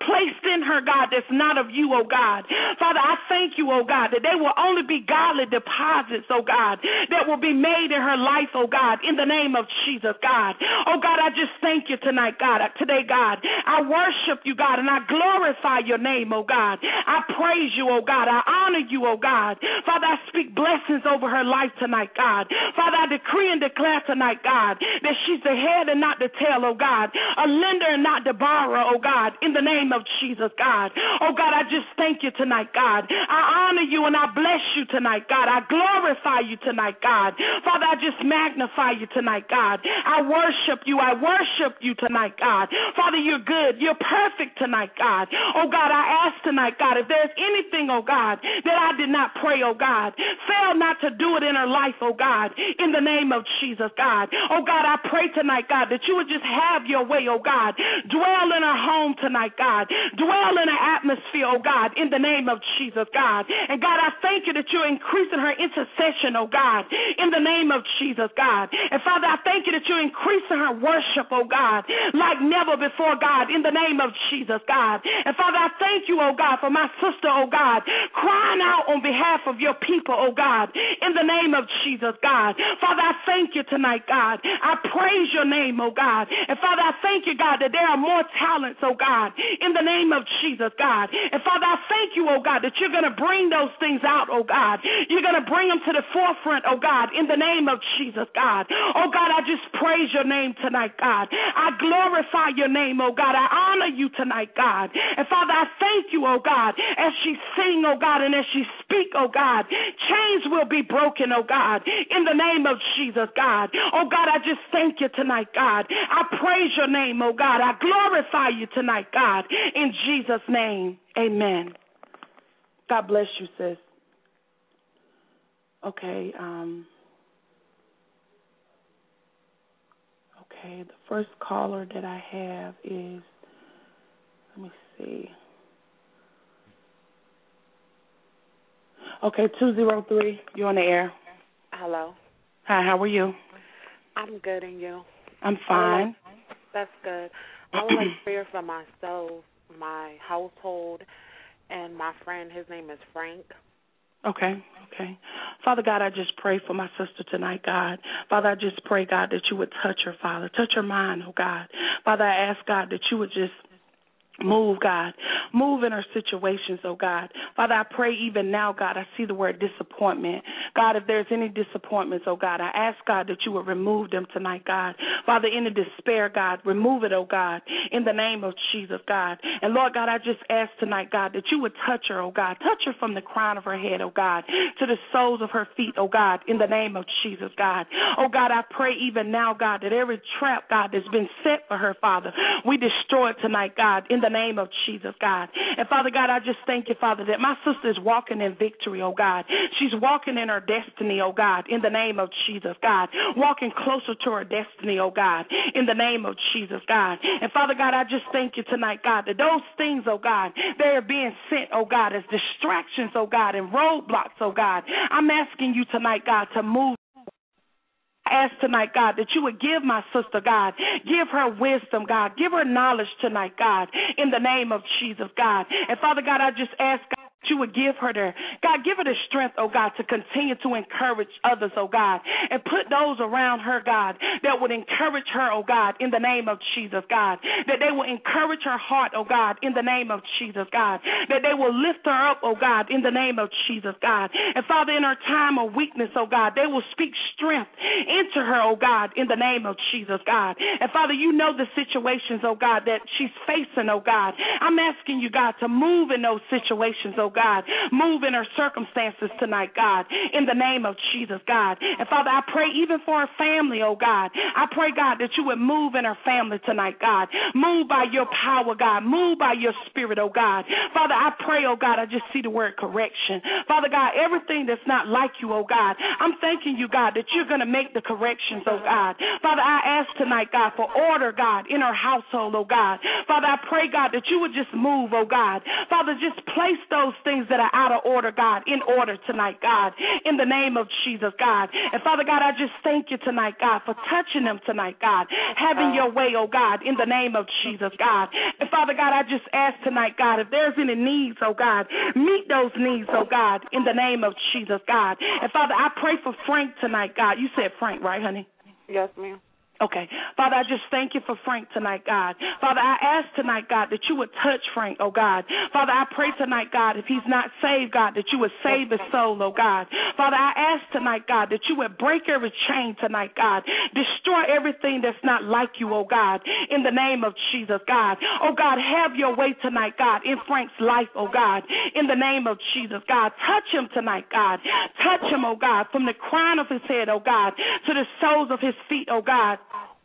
placed in her, God, that's not of you, oh God. Father, I thank you, oh God, that they will only be godly deposits, oh God, that will be made in her life, oh God, in the name of Jesus, God. Oh God, I just thank you tonight, God. Today, God, I worship you, God, and I glorify your name, oh God. I praise you, oh God. I honor you, oh God. Father, I speak blessings over her life tonight, God. Father, I decree and declare tonight, God, that she's the head and not the tail, oh God, a lender and not the borrower, oh God, in the name of Jesus, God. Oh God, I just thank you tonight, God. I honor you and I bless you tonight, God. I glorify you tonight, God. Father, I just magnify you tonight, God. I worship you. I worship you tonight, God. Father, you're good. You're perfect tonight, God. Oh God, I ask tonight, God, if there's anything, oh God, that I did not pray, oh God, fail not to do it in her life, oh God, in the name of Jesus, God. Oh God, I pray tonight, God, that you would just have your way, oh God. Dwell in her home tonight, God. Dwell in her atmosphere, oh God, in the name of Jesus, God. And God, I thank you that you're increasing her intercession, oh God, in the name of Jesus, God. And Father, I thank you that you're increasing her worship, oh God, like never before, God, in the name of Jesus, God. And Father, I thank you, oh God, for my sister, oh God, crying out on behalf of your people, oh God, in the name of Jesus, God. Father, I thank you tonight, God. I praise your name, oh God. And Father, I thank you, God, that there are more talents, oh God, in the name of Jesus, God. And Father, I thank you, oh God, that you're going to bring those things out, oh God. You're going to bring them to the forefront, oh God, in the name of Jesus, God. Oh God, I just praise your name tonight, God. I glorify your name, oh God. I honor you tonight, God. And Father, I thank you, oh God, as she sing, oh God, and as she speak, oh God, chains will be broken, oh God, in the name of Jesus, God. Oh God, I just thank you tonight, God. I praise your name, oh God. I glorify you tonight, God, in Jesus' name. Amen. God bless you, sis. Okay, the first caller that I have is, let me see. Okay, 203, you're on the air. Hello. Hi, how are you? I'm good, and you? I'm fine. That's good. I would like prayer for myself, my household, and my friend. His name is Frank. Okay. Father God, I just pray for my sister tonight, God. Father, I just pray, God, that you would touch her, Father. Touch her mind, oh God. Father, I ask, God, that you would just move, God. Move in her situations, oh God. Father, I pray even now, God, I see the word disappointment. God, if there's any disappointments, oh God, I ask, God, that you would remove them tonight, God. Father, any despair, God, remove it, oh God, in the name of Jesus, God. And Lord God, I just ask tonight, God, that you would touch her, oh God. Touch her from the crown of her head, oh God, to the soles of her feet, oh God, in the name of Jesus, God. Oh God, I pray even now, God, that every trap, God, that's been set for her, Father, we destroy it tonight, God, in the name of Jesus, God. And Father God, I just thank you, Father, that my sister is walking in victory, oh God. She's walking in her destiny, oh God, in the name of Jesus, God. Walking closer to her destiny, oh God, in the name of Jesus, God. And Father God, I just thank you tonight, God, that those things, oh God, they are being sent, oh God, as distractions, oh God, and roadblocks, oh God. I'm asking you tonight, God, to move. I ask tonight, God, that you would give my sister, God, give her wisdom, God, give her knowledge tonight, God, in the name of Jesus, God. And Father God, I just ask, God, that you would give her the strength, oh God, to continue to encourage others, oh God, and put those around her, God, that would encourage her, oh God, in the name of Jesus, God, that they will encourage her heart, oh God, in the name of Jesus, God, that they will lift her up, oh God, in the name of Jesus, God. And Father, in her time of weakness, oh God, they will speak strength into her, oh God, in the name of Jesus, God. And Father, you know the situations, oh God, that she's facing, oh God. I'm asking you, God, to move in those situations, oh God. Move in her circumstances tonight, God, in the name of Jesus, God. And Father, I pray even for her family, oh God. I pray, God, that you would move in her family tonight, God. Move by your power, God. Move by your spirit, oh God. Father, I pray, oh God, I just see the word correction. Father God, everything that's not like you, oh God, I'm thanking you, God, that you're going to make the corrections, oh God. Father, I ask tonight, God, for order, God, in her household, oh God. Father, I pray, God, that you would just move, oh God. Father, just place those things that are out of order, God, in order tonight, God, in the name of Jesus, God. And Father God, I just thank you tonight, God, for touching them tonight, God, having your way, oh God, in the name of Jesus, God. And Father God, I just ask tonight, God, if there's any needs, oh God, meet those needs, oh God, in the name of Jesus, God. And Father, I pray for Frank tonight, God. You said Frank, right, honey? Yes, ma'am. Okay. Father, I just thank you for Frank tonight, God. Father, I ask tonight, God, that you would touch Frank, oh God. Father, I pray tonight, God, if he's not saved, God, that you would save his soul, oh God. Father, I ask tonight, God, that you would break every chain tonight, God. Destroy everything that's not like you, oh God, in the name of Jesus, God. Oh God, have your way tonight, God, in Frank's life, oh God, in the name of Jesus, God. Touch him tonight, God. Touch him, oh God, from the crown of his head, oh God, to the soles of his feet, oh God.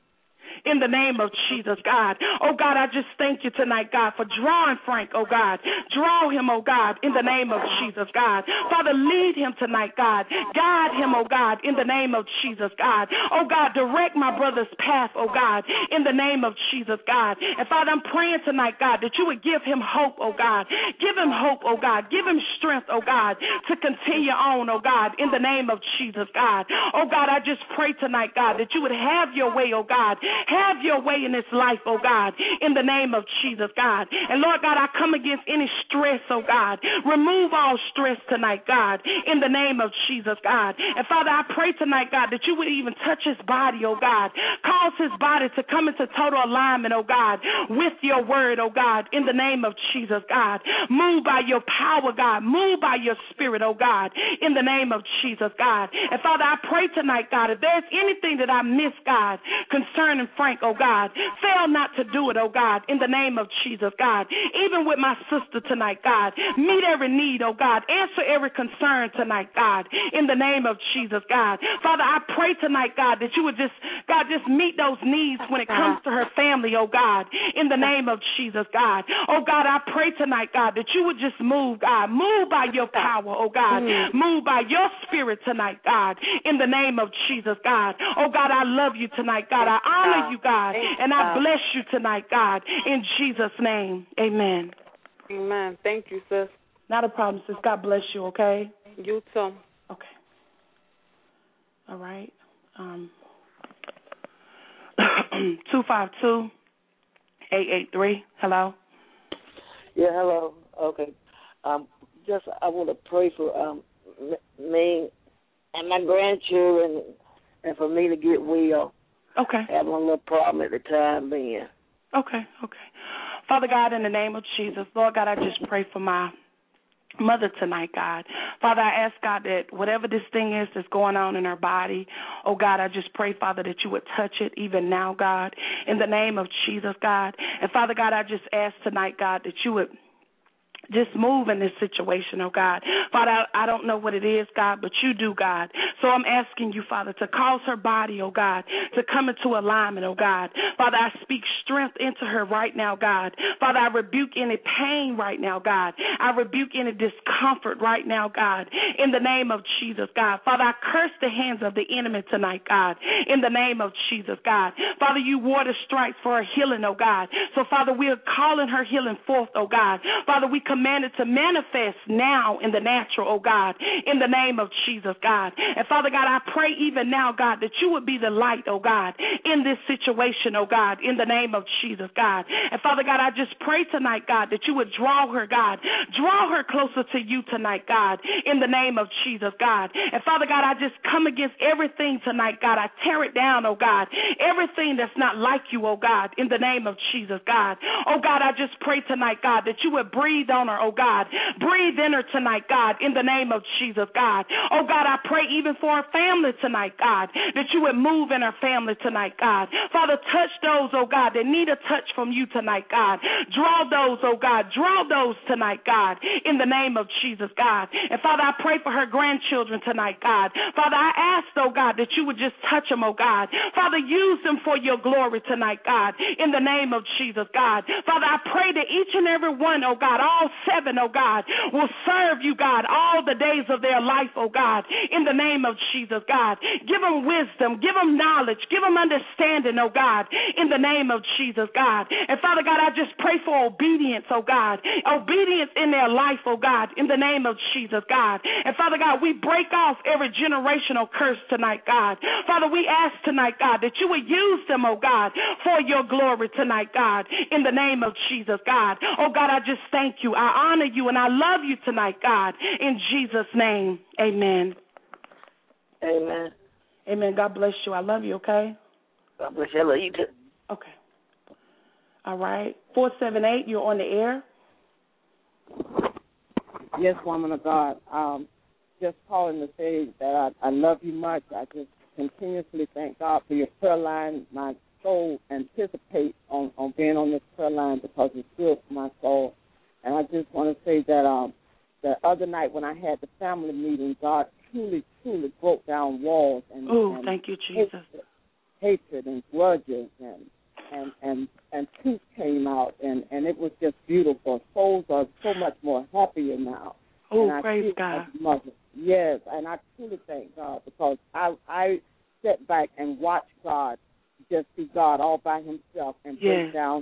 In the name of Jesus, God. Oh, God, I just thank you tonight, God, for drawing Frank, oh, God. Draw him, oh, God, in the name of Jesus, God. Father, lead him tonight, God. Guide him, oh, God, in the name of Jesus, God. Oh, God, direct my brother's path, oh, God, in the name of Jesus, God. And, Father, I'm praying tonight, God, that you would give him hope, oh, God. Give him hope, oh, God. Give him strength, oh, God, to continue on, oh, God, in the name of Jesus, God. Oh, God, I just pray tonight, God, that you would have your way, oh, God. Have your way in this life, oh God, in the name of Jesus, God. And Lord God, I come against any stress, oh God. Remove all stress tonight, God, in the name of Jesus, God. And Father, I pray tonight, God, that you would even touch his body, oh God. Cause his body to come into total alignment, oh God, with your word, oh God, in the name of Jesus, God. Move by your power, God. Move by your spirit, oh God, in the name of Jesus, God. And Father, I pray tonight, God, if there's anything that I miss, God, concerning Frank, oh God, fail not to do it, oh God, in the name of Jesus, God. Even with my sister tonight, God, meet every need, oh God. Answer every concern tonight, God, in the name of Jesus, God. Father, I pray tonight, God, that you would just, God, just meet those needs when it comes to her family, oh God, in the name of Jesus, God. Oh God, I pray tonight, God, that you would just move, God. Move by your power, oh God. Move by your spirit tonight, God, in the name of Jesus, God. Oh God, I love you tonight, God. I honor you, God, and I bless you tonight, God, in Jesus' name. Amen. Amen. Thank you, sis. Not a problem, sis. God bless you, okay? You too. Okay. All right. 252-883. Hello? Yeah, hello. Okay. Just I want to pray for me and my grandchildren and for me to get well. Okay. Having a little problem at the time being. Okay. Father God, in the name of Jesus, Lord God, I just pray for my mother tonight, God. Father, I ask, God, that whatever this thing is that's going on in her body, oh, God, I just pray, Father, that you would touch it even now, God, in the name of Jesus, God. And, Father God, I just ask tonight, God, that you would just move in this situation, oh God. Father, I don't know what it is, God, but you do, God. So I'm asking you, Father, to cause her body, oh God, to come into alignment, oh God. Father, I speak strength into her right now, God. Father, I rebuke any pain right now, God. I rebuke any discomfort right now, God, in the name of Jesus, God. Father, I curse the hands of the enemy tonight, God, in the name of Jesus, God. Father, you wore the stripes for her healing, oh God. So, Father, we are calling her healing forth, oh God. Father, we command it to manifest now in the natural, oh God, in the name of Jesus, God. And Father God, I pray even now, God, that you would be the light, oh God, in this situation, oh God, in the name of Jesus, God. And Father God, I just pray tonight, God, that you would draw her, God, draw her closer to you tonight, God, in the name of Jesus, God. And Father God, I just come against everything tonight, God. I tear it down, oh God, everything that's not like you, oh God, in the name of Jesus, God. Oh God, I just pray tonight, God, that you would breathe on her, oh God. Breathe in her tonight, God, in the name of Jesus, God. Oh God, I pray even for her family tonight, God, that you would move in her family tonight, God. Father, touch those, oh God, that need a touch from you tonight, God. Draw those, oh God. Draw those tonight, God, in the name of Jesus, God. And Father, I pray for her grandchildren tonight, God. Father, I ask, oh God, that you would just touch them, oh God. Father, use them for your glory tonight, God, in the name of Jesus, God. Father, I pray that each and every one, oh God, all 7, oh God, will serve you, God, all the days of their life, oh God, in the name of Jesus, God. Give them wisdom, give them knowledge, give them understanding, oh God, in the name of Jesus, God. And Father God, I just pray for obedience, oh God, obedience in their life, oh God, in the name of Jesus, God. And Father God, we break off every generational curse tonight, God. Father, we ask tonight, God, that you would use them, oh God, for your glory tonight, God, in the name of Jesus, God. Oh God, I just thank you. I honor you and I love you tonight, God, in Jesus' name. Amen. Amen. Amen. God bless you. I love you, okay? God bless you. I love you too. Okay. All right. 478, you're on the air. Yes, woman of God. Just calling to say that I love you much. I just continuously thank God for your prayer line. My soul anticipates on being on this prayer line because it's good for my soul. And I just want to say that the other night when I had the family meeting, God truly broke down walls and thank you, Jesus. Hatred and grudges and truth came out and it was just beautiful. Souls are so much more happier now. Oh, praise God. Yes, and I truly thank God because I sat back and watched God just be God all by himself and break down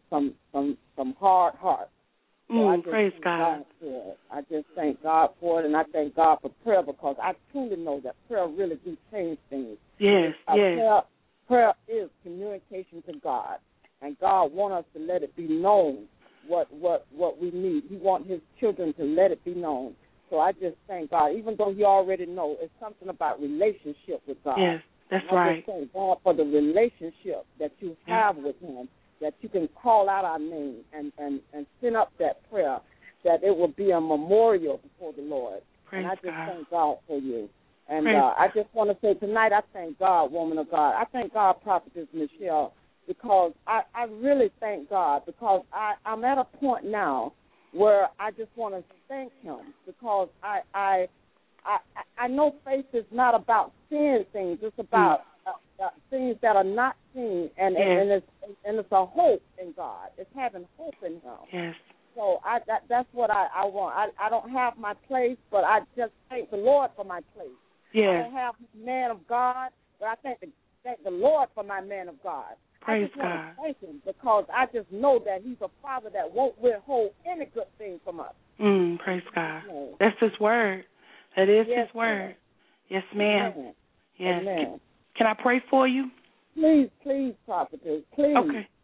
some hard hearts. So praise God. I just thank God for it, and I thank God for prayer because I truly know that prayer really do change things. Yes. Prayer is communication to God, and God wants us to let it be known what we need. He wants his children to let it be known. So I just thank God, even though you already know, it's something about relationship with God. Yes, that's I right. just thank God for the relationship that you have with him, that you can call out our name and send up that prayer, that it will be a memorial before the Lord. Praise and I just God. thank God for you. And I just want to say tonight, I thank God, woman of God. I thank God, Prophetess Michelle, because I really thank God because I'm at a point now where I just want to thank him because I know faith is not about seeing things. It's about things that are not seen, and it's a hope in God. It's having hope in him. Yes. So that's what I want. I don't have my place, but I just thank the Lord for my place. Yes. I don't have man of God, but I thank the Lord for my man of God. Praise I just want God. to thank him because I just know that he's a father that won't withhold any good thing from us. Praise God. That's his word. That is his word. Ma'am. Yes, ma'am. Amen. Yes. Amen. Can I pray for you? Please, prophetess, please.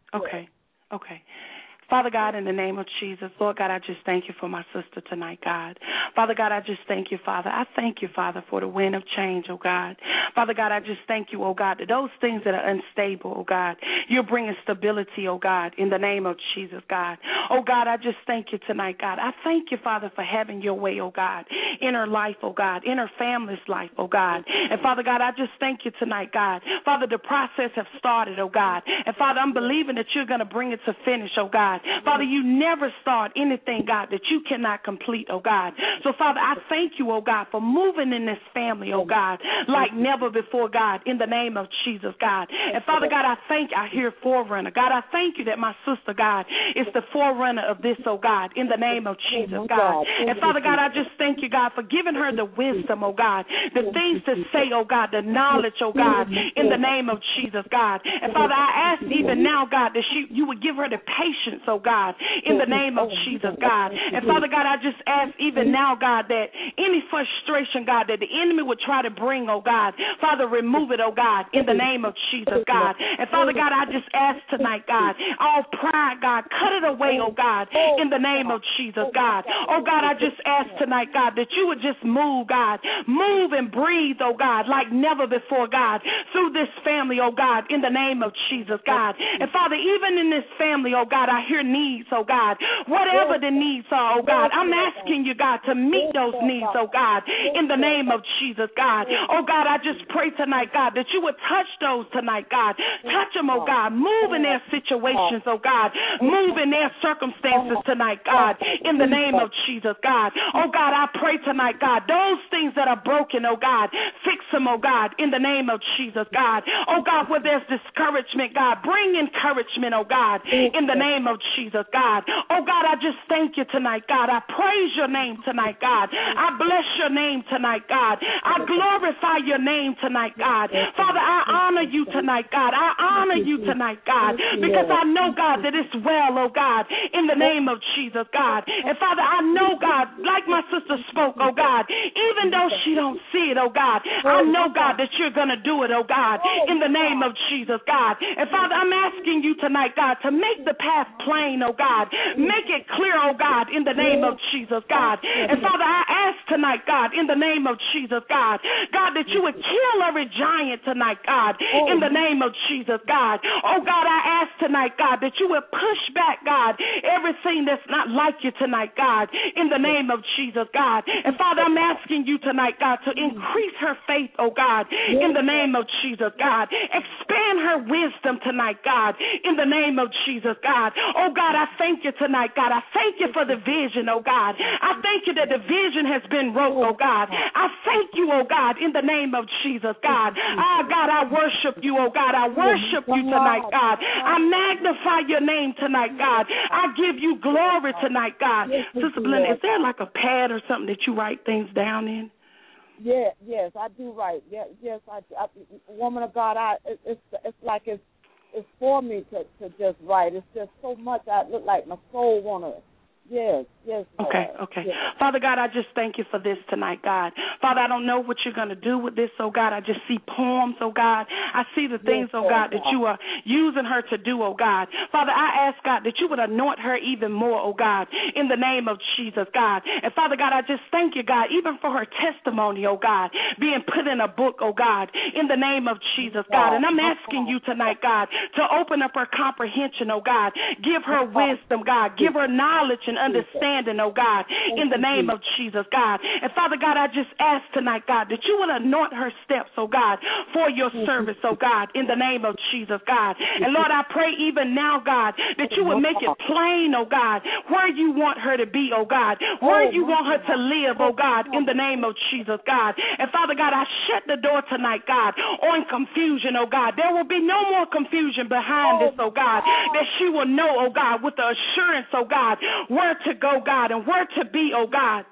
Okay. Father God, in the name of Jesus, Lord God, I just thank you for my sister tonight, God. Father God, I just thank you, Father. I thank you, Father, for the wind of change, oh God. Father God, I just thank you, oh God, that those things that are unstable, oh God, you're bringing stability, oh God, in the name of Jesus, God. Oh God, I just thank you tonight, God. I thank you, Father, for having your way, oh God, in her life, oh God, in her family's life, oh God. And Father God, I just thank you tonight, God. Father, the process has started, oh God. And Father, I'm believing that you're going to bring it to finish, oh God. Father, you never start anything, God, that you cannot complete, oh God. So, Father, I thank you, oh God, for moving in this family, oh God, like never before, God, in the name of Jesus, God. And Father God, I hear forerunner. God, I thank you that my sister, God, is the forerunner of this, oh God, in the name of Jesus, God. And Father God, I just thank you, God, for giving her the wisdom, oh God, the things to say, oh God, the knowledge, oh God, in the name of Jesus, God. And Father, I ask even now, God, that you would give her the patience, oh God, in the name of Jesus, God. And Father God, I just ask even now, God, that any frustration, God, that the enemy would try to bring, oh God, Father, remove it, oh God, in the name of Jesus, God. And Father God, I just ask tonight, God, all pride, God, cut it away, oh God, in the name of Jesus, God. Oh God, I just ask tonight, God, that you would just move, God, move and breathe, oh God, like never before, God, through this family, oh God, in the name of Jesus, God. And Father, even in this family, oh God, I hear needs, oh God, whatever the needs are, oh God, I'm asking you, God, to meet those needs, oh God, in the name of Jesus, God. Oh God, I just pray tonight, God, that you would touch those tonight, God. Touch them, oh God. Move in their situations, oh God. Move in their circumstances tonight, God, in the name of Jesus, God. Oh God, I pray tonight, God, those things that are broken, oh God, fix him, oh God, in the name of Jesus, God. Oh God, where there's discouragement, God, bring encouragement, oh God, in the name of Jesus, God. Oh God, I just thank you tonight, God. I praise your name tonight, God. I bless your name tonight, God. I glorify your name tonight, God. Father, I honor you tonight, God. I honor you tonight, God, because I know, God, that it's well, oh God, in the name of Jesus, God. And Father, I know, God, like my sister spoke, oh God, even though she don't see it, oh God, I know, God, that you're going to do it, oh God, in the name of Jesus, God. And Father, I'm asking you tonight, God, to make the path plain, oh God. Make it clear, oh God, in the name of Jesus, God. And Father, I ask tonight, God, in the name of Jesus, God, God, that you would kill every giant tonight, God, in the name of Jesus, God. Oh God, I ask tonight, God, that you would push back, God, everything that's not like you tonight, God, in the name of Jesus, God. And Father, I'm asking you tonight, God, to increase her faith, oh God, in the name of Jesus, God. Expand her wisdom tonight, God, in the name of Jesus, God. Oh God, I thank you tonight, God. I thank you for the vision, oh God. I thank you that the vision has been wrote, oh God. I thank you, oh God, in the name of Jesus, God. Ah, God, I worship you, oh God. I worship you tonight, God. I magnify your name tonight, God. I give you glory tonight, God. Sister Belinda, is there like a pad or something that you write things down in? Yeah, yes, I do write. Yeah, yes, I woman of God, it's like it's for me to just write. It's just so much. I look like my soul wanna. Yes, Lord. Okay. Yes. Father God, I just thank you for this tonight, God. Father, I don't know what you're going to do with this, oh God. I just see poems, oh God. I see the things, oh God, that you are using her to do, oh God. Father, I ask, God, that you would anoint her even more, oh God, in the name of Jesus, God. And Father God, I just thank you, God, even for her testimony, oh God, being put in a book, oh God, in the name of Jesus, God. And I'm asking you tonight, God, to open up her comprehension, oh God. Give her wisdom, God. Give her knowledge and understanding, oh God, in the name of Jesus, God. And Father God, I just ask tonight, God, that you will anoint her steps, oh God, for your service, oh God, in the name of Jesus, God. And Lord, I pray even now, God, that you would make it plain, oh God, where you want her to be, oh God, where you want her to live, oh God, in the name of Jesus, God. And Father God, I shut the door tonight, God, on confusion, oh God. There will be no more confusion behind this, oh God, that she will know, oh God, with the assurance, oh God, where to go, God, and where to be, oh God.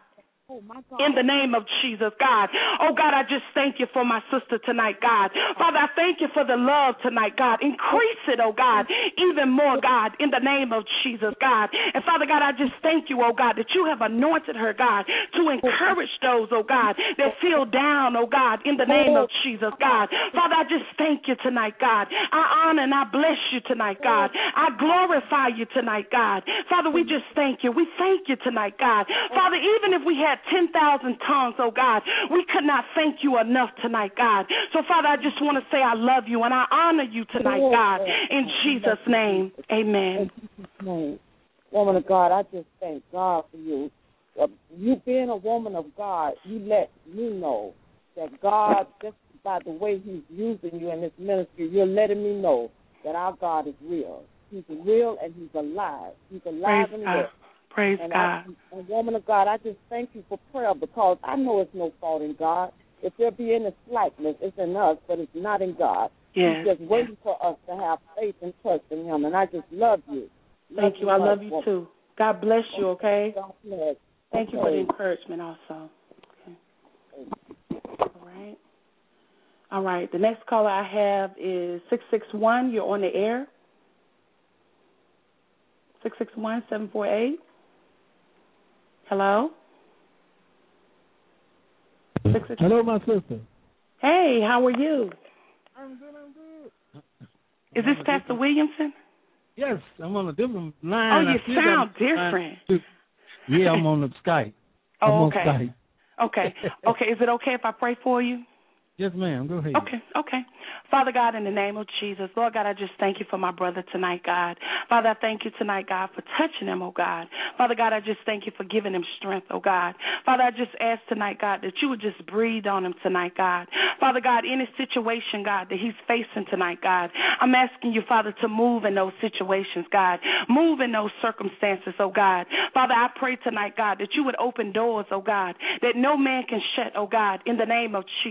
In the name of Jesus, God. Oh, God, I just thank you for my sister tonight, God. Father, I thank you for the love tonight, God. Increase it, oh, God, even more, God, in the name of Jesus, God. And, Father God, I just thank you, oh, God, that you have anointed her, God, to encourage those, oh, God, that feel down, oh, God, in the name of Jesus, God. Father, I just thank you tonight, God. I honor and I bless you tonight, God. I glorify you tonight, God. Father, we just thank you. We thank you tonight, God. Father, even if we had 10,000 tongues, oh God, we could not thank you enough tonight, God. So, Father, I just want to say I love you and I honor you tonight, God. In Jesus' name, amen. In Jesus' name. Woman of God, I just thank God for you. You being a woman of God, you let me know that God, just by the way he's using you in this ministry, you're letting me know that our God is real. He's real and he's alive. He's alive and real. Praise God. And woman of God, I just thank you for prayer because I know it's no fault in God. If there be any slackness, it's in us, but it's not in God. Yes. He's just waiting for us to have faith and trust in him. And I just love you. Thank you. I love you too. God bless you, okay? God bless. Thank you for the encouragement also. Okay. All right. The next caller I have is 661. You're on the air. 661-748. Hello? Hello, my sister. Hey, how are you? I'm good. Is this Pastor Williamson? Yes, I'm on a different line. Oh, you sound different. Yeah, I'm on the Skype. Oh, okay. Skype. Okay. Is it okay if I pray for you? Yes, ma'am. Go ahead. Okay. Father God, in the name of Jesus, Lord God, I just thank you for my brother tonight, God. Father, I thank you tonight, God, for touching him, oh God. Father God, I just thank you for giving him strength, oh God. Father, I just ask tonight, God, that you would just breathe on him tonight, God. Father God, any situation, God, that he's facing tonight, God, I'm asking you, Father, to move in those situations, God. Move in those circumstances, oh God. Father, I pray tonight, God, that you would open doors, oh God, that no man can shut, oh God, in the name of Jesus, God.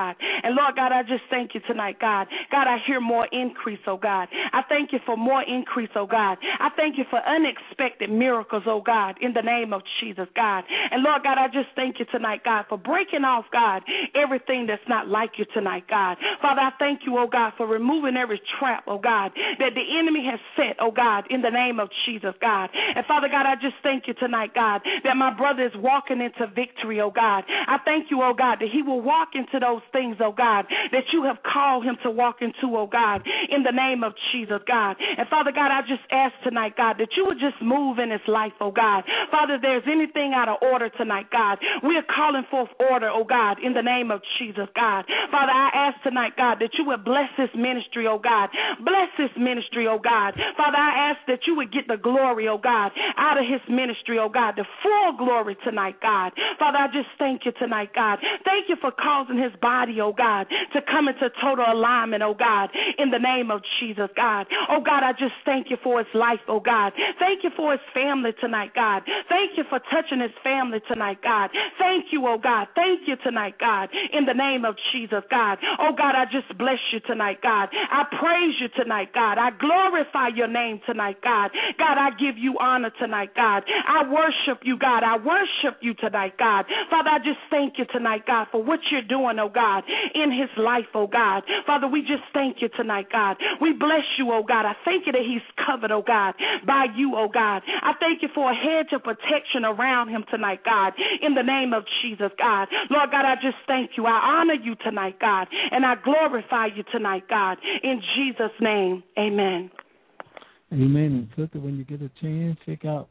God. And, Lord God, I just thank you tonight, God. God, I hear more increase, oh God. I thank you for more increase, oh God. I thank you for unexpected miracles, oh God, in the name of Jesus, God. And, Lord God, I just thank you tonight, God, for breaking off, God, everything that's not like you tonight, God. Father, I thank you, oh God, for removing every trap, oh God, that the enemy has set, oh God, in the name of Jesus, God. And, Father God, I just thank you tonight, God, that my brother is walking into victory, oh God. I thank you, oh God, that he will walk into those things, oh God, that you have called him to walk into, oh God, in the name of Jesus, God. And, Father God, I just ask tonight, God, that you would just move in his life, oh God. Father, if there's anything out of order tonight, God, we are calling forth order, oh God, in the name of Jesus, God. Father, I ask tonight, God, that you would bless this ministry, oh God. Bless this ministry, oh God. Father, I ask that you would get the glory, oh God, out of his ministry, oh God, the full glory tonight, God. Father, I just thank you tonight, God. Thank you for causing his body, oh God, to come into total alignment, oh God, in the name of Jesus, God. Oh God, I just thank you for his life, oh God. Thank you for his family tonight, God. Thank you for touching his family tonight, God. Thank you, oh God. Thank you tonight, God, in the name of Jesus, God. Oh God, I just bless you tonight, God. I praise you tonight, God. I glorify your name tonight, God. God, I give you honor tonight, God. I worship you, God. I worship you tonight, God. Father, I just thank you tonight, God, for what you're doing, oh God, in his life, oh God. Father, we just thank you tonight, God. We bless you, oh God. I thank you that he's covered, oh God, by you, oh God. I thank you for a hedge of protection around him tonight, God, in the name of Jesus, God. Lord God, I just thank you. I honor you tonight, God, and I glorify you tonight, God. In Jesus' name, amen. Amen. And sister, when you get a chance, check out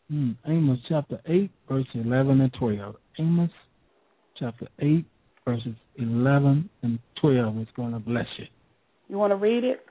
Amos chapter 8, verses 11 and 12. Amos chapter 8, verses 11 and 12 is going to bless you. You want to read it?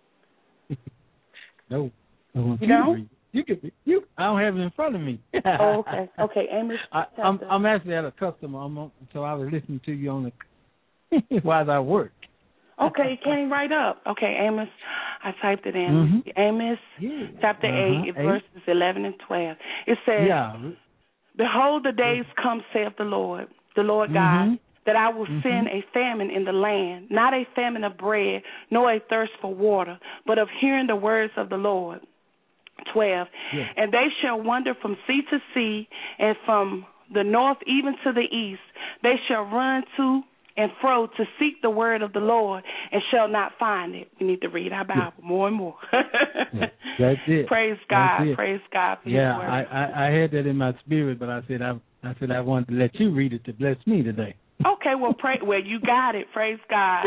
No. I want you don't? Read. You can. You. I don't have it in front of me. Oh, okay. Okay, Amos. I'm actually at a customer, so I was listening to you on the while I work. Okay, it came right up. Okay, Amos. I typed it in. Amos chapter 8, verses 11 and 12. It says, Behold, the days come, saith the Lord God, that I will send a famine in the land, not a famine of bread, nor a thirst for water, but of hearing the words of the Lord. 12. And they shall wander from sea to sea, and from the north even to the east. They shall run to and fro to seek the word of the Lord, and shall not find it. We need to read our Bible more and more. That's it. Praise God. Praise God for His word. I had that in my spirit, but I said I wanted to let you read it to bless me today. Okay, well, you got it. Praise God.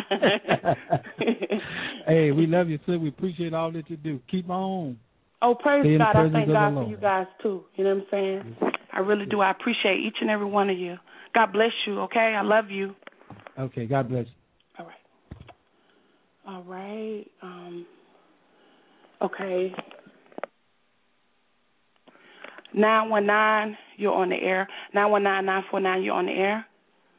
Hey, we love you, sir. We appreciate all that you do. Keep on. Oh, praise God. I thank God for you guys, too. You know what I'm saying? I really do. I appreciate each and every one of you. God bless you, okay? I love you. Okay, God bless you. All right. Okay. 919, you're on the air. 919-949, you're on the air.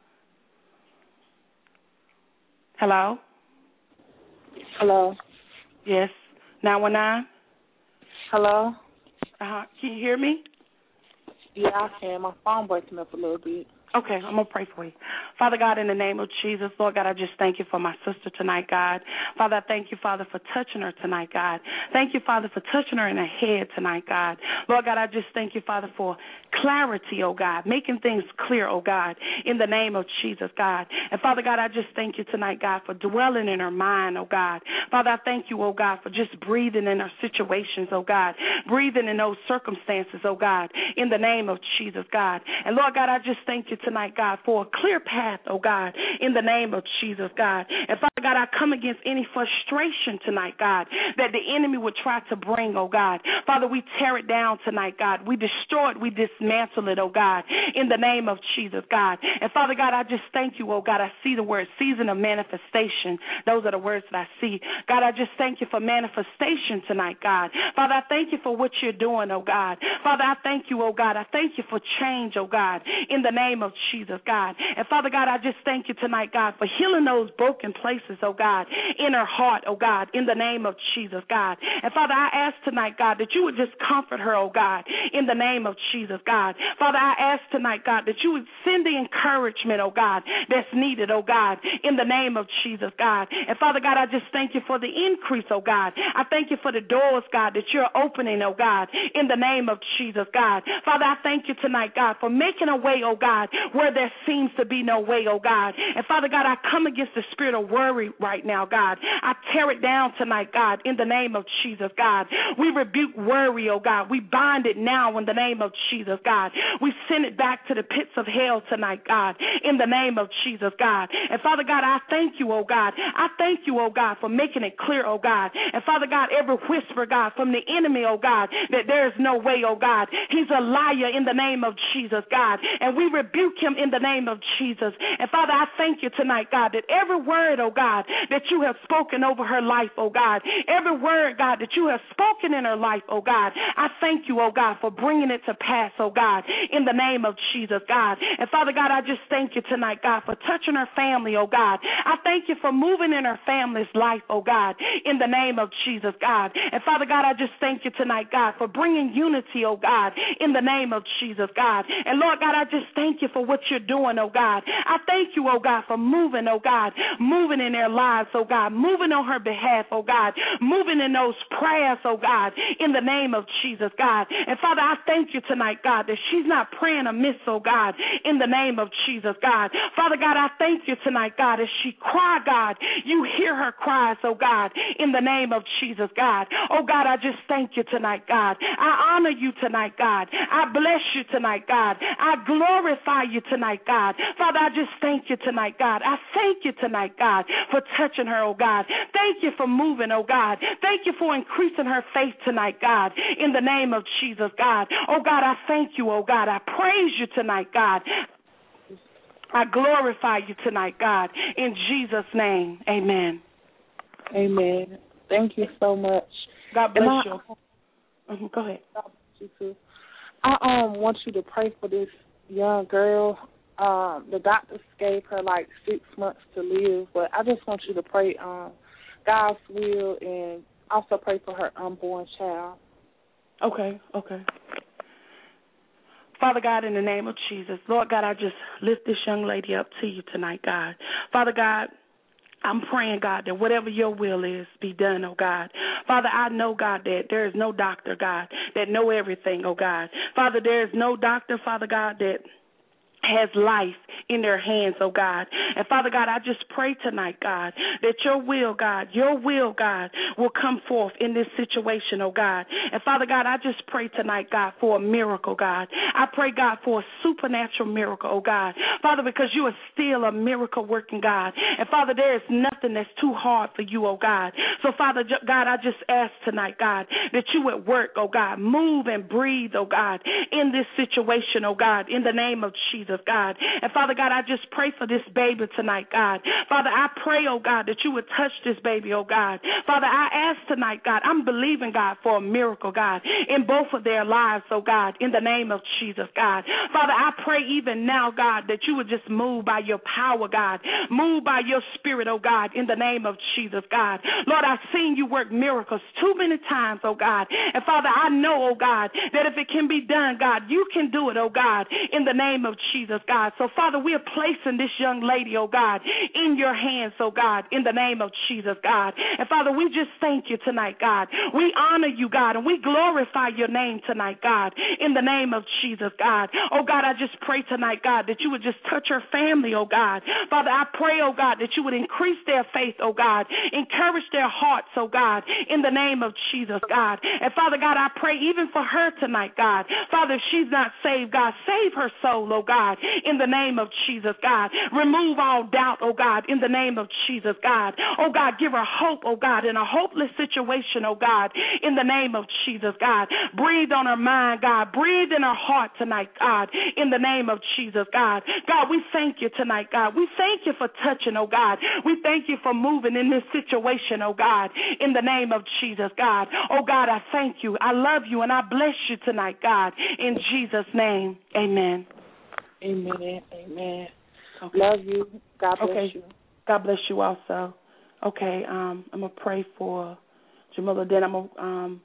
Hello? Hello? Yes. 919? Hello? Can you hear me? Yeah, I can. My phone breaking up a little bit. Okay, I'm going to pray for you. Father God, in the name of Jesus, Lord God, I just thank you for my sister tonight, God. Father, I thank you, Father, for touching her tonight, God. Thank you, Father, for touching her in her head tonight, God. Lord God, I just thank you, Father, for clarity, oh God, making things clear, oh God, in the name of Jesus, God. And Father God, I just thank you tonight, God, for dwelling in her mind, oh God. Father, I thank you, oh God, for just breathing in her situations, oh God, breathing in those circumstances, oh God, in the name of Jesus, God. And Lord God, I just thank you tonight, God, for a clear path, oh God, in the name of Jesus, God. And Father God, I come against any frustration tonight, God, that the enemy would try to bring, oh God. Father, we tear it down tonight, God. We destroy it, we dismantle it, oh God, in the name of Jesus, God. And Father God, I just thank you, oh God. I see the word season of manifestation. Those are the words that I see. God, I just thank you for manifestation tonight, God. Father, I thank you for what you're doing, oh God. Father, I thank you, oh God. I thank you for change, oh God, in the name of Jesus, God. And Father God, I just thank you tonight, God, for healing those broken places Jesus, oh God, in her heart, oh God, in the name of Jesus, God. And Father, I ask tonight, God, that you would just comfort her, oh God, in the name of Jesus, God. Father, I ask tonight, God, that you would send the encouragement, oh God, that's needed, oh God, in the name of Jesus, God. And Father God, I just thank you for the increase, oh God. I thank you for the doors, God, that you're opening, oh God, in the name of Jesus, God. Father, I thank you tonight, God, for making a way, oh God, where there seems to be no way, oh God. And Father God, I come against the spirit of worry right now, God. I tear it down tonight, God, in the name of Jesus, God. We rebuke worry, oh God. We bind it now in the name of Jesus, God. We send it back to the pits of hell tonight, God, in the name of Jesus, God. And Father God, I thank you, oh God. I thank you, oh God, for making it clear, oh God. And Father God, every whisper, God, from the enemy, oh God, that there is no way, oh God. He's a liar in the name of Jesus, God. And we rebuke him in the name of Jesus. And Father, I thank you tonight, God, that every word, oh God, that you have spoken over her life, oh God, every word, God, that you have spoken in her life, oh God, I thank you, oh God, for bringing it to pass, oh God, in the name of Jesus, God. And Father God, I just thank you tonight, God, for touching her family, oh God. I thank you for moving in her family's life, oh God, in the name of Jesus, God. And Father God, I just thank you tonight, God, for bringing unity, oh God, in the name of Jesus, God. And Lord God, I just thank you for what you're doing, oh God. I thank you, oh God, for moving, oh God, moving in their lives, oh God, moving on her behalf, oh God, moving in those prayers, oh God, in the name of Jesus, God. And Father, I thank you tonight, God, that she's not praying amiss, oh God, in the name of Jesus, God. Father God, I thank you tonight, God, as she cry, God, you hear her cries, oh God, in the name of Jesus, God. Oh God, I just thank you tonight, God. I honor you tonight, God. I bless you tonight, God. I glorify you tonight, God. Father, I just thank you tonight, God. I thank you tonight, God, for touching her, oh God. Thank you for moving, oh God. Thank you for increasing her faith tonight, God, in the name of Jesus, God. Oh God, I thank you, oh God. I praise you tonight, God. I glorify you tonight, God. In Jesus' name, amen. Amen. Thank you so much. God bless you. Go ahead. God bless you too. I want you to pray for this young girl. The doctors gave her like 6 months to live, but I just want you to pray God's will and also pray for her unborn child. Okay. Father God, in the name of Jesus, Lord God, I just lift this young lady up to you tonight, God. Father God, I'm praying, God, that whatever your will is, be done, oh God. Father, I know, God, that there is no doctor, God, that know everything, oh God. Father, there is no doctor, Father God, that has life in their hands, oh God. And Father God, I just pray tonight, God, that your will, God, will come forth in this situation, oh God. And Father God, I just pray tonight, God, for a miracle, God. I pray, God, for a supernatural miracle, oh God. Father, because you are still a miracle working God. And Father, there is nothing that's too hard for you, oh God. So Father God, I just ask tonight, God, that you would work, oh God, move and breathe, oh God, in this situation, oh God, in the name of Jesus, God. And Father God, I just pray for this baby tonight, God. Father, I pray, oh God, that you would touch this baby, oh God. Father, I ask tonight, God, I'm believing, God, for a miracle, God, in both of their lives, oh God, in the name of Jesus, God. Father, I pray even now, God, that you would just move by your power, God. Move by your spirit, oh God, in the name of Jesus, God. Lord, I've seen you work miracles too many times, oh God. And Father, I know, oh God, that if it can be done, God, you can do it, oh God, in the name of Jesus, God. So Father, we are placing this young lady, oh God, in your hands, oh God, in the name of Jesus, God. And Father, we just thank you tonight, God. We honor you, God, and we glorify your name tonight, God, in the name of Jesus, God. Oh God, I just pray tonight, God, that you would just touch her family, oh God. Father, I pray, oh God, that you would increase their faith, oh God, encourage their hearts, oh God, in the name of Jesus, God. And Father God, I pray even for her tonight, God. Father, if she's not saved, God, save her soul, oh God, in the name of Jesus, God. Remove all doubt, oh God, in the name of Jesus, God. Oh God, give her hope, oh God, in a hopeless situation, oh God, in the name of Jesus, God. Breathe on her mind, God. Breathe in her heart tonight, God, in the name of Jesus, God. God, we thank you tonight, God. We thank you for touching, oh God. We thank you for moving in this situation, oh God, in the name of Jesus, God. Oh God, I thank you. I love you and I bless you tonight, God. In Jesus' name, amen. Amen. Amen. Okay. Love you. God bless you. God bless you also. Okay, I'm going to pray for Jamila. Then I'm going to,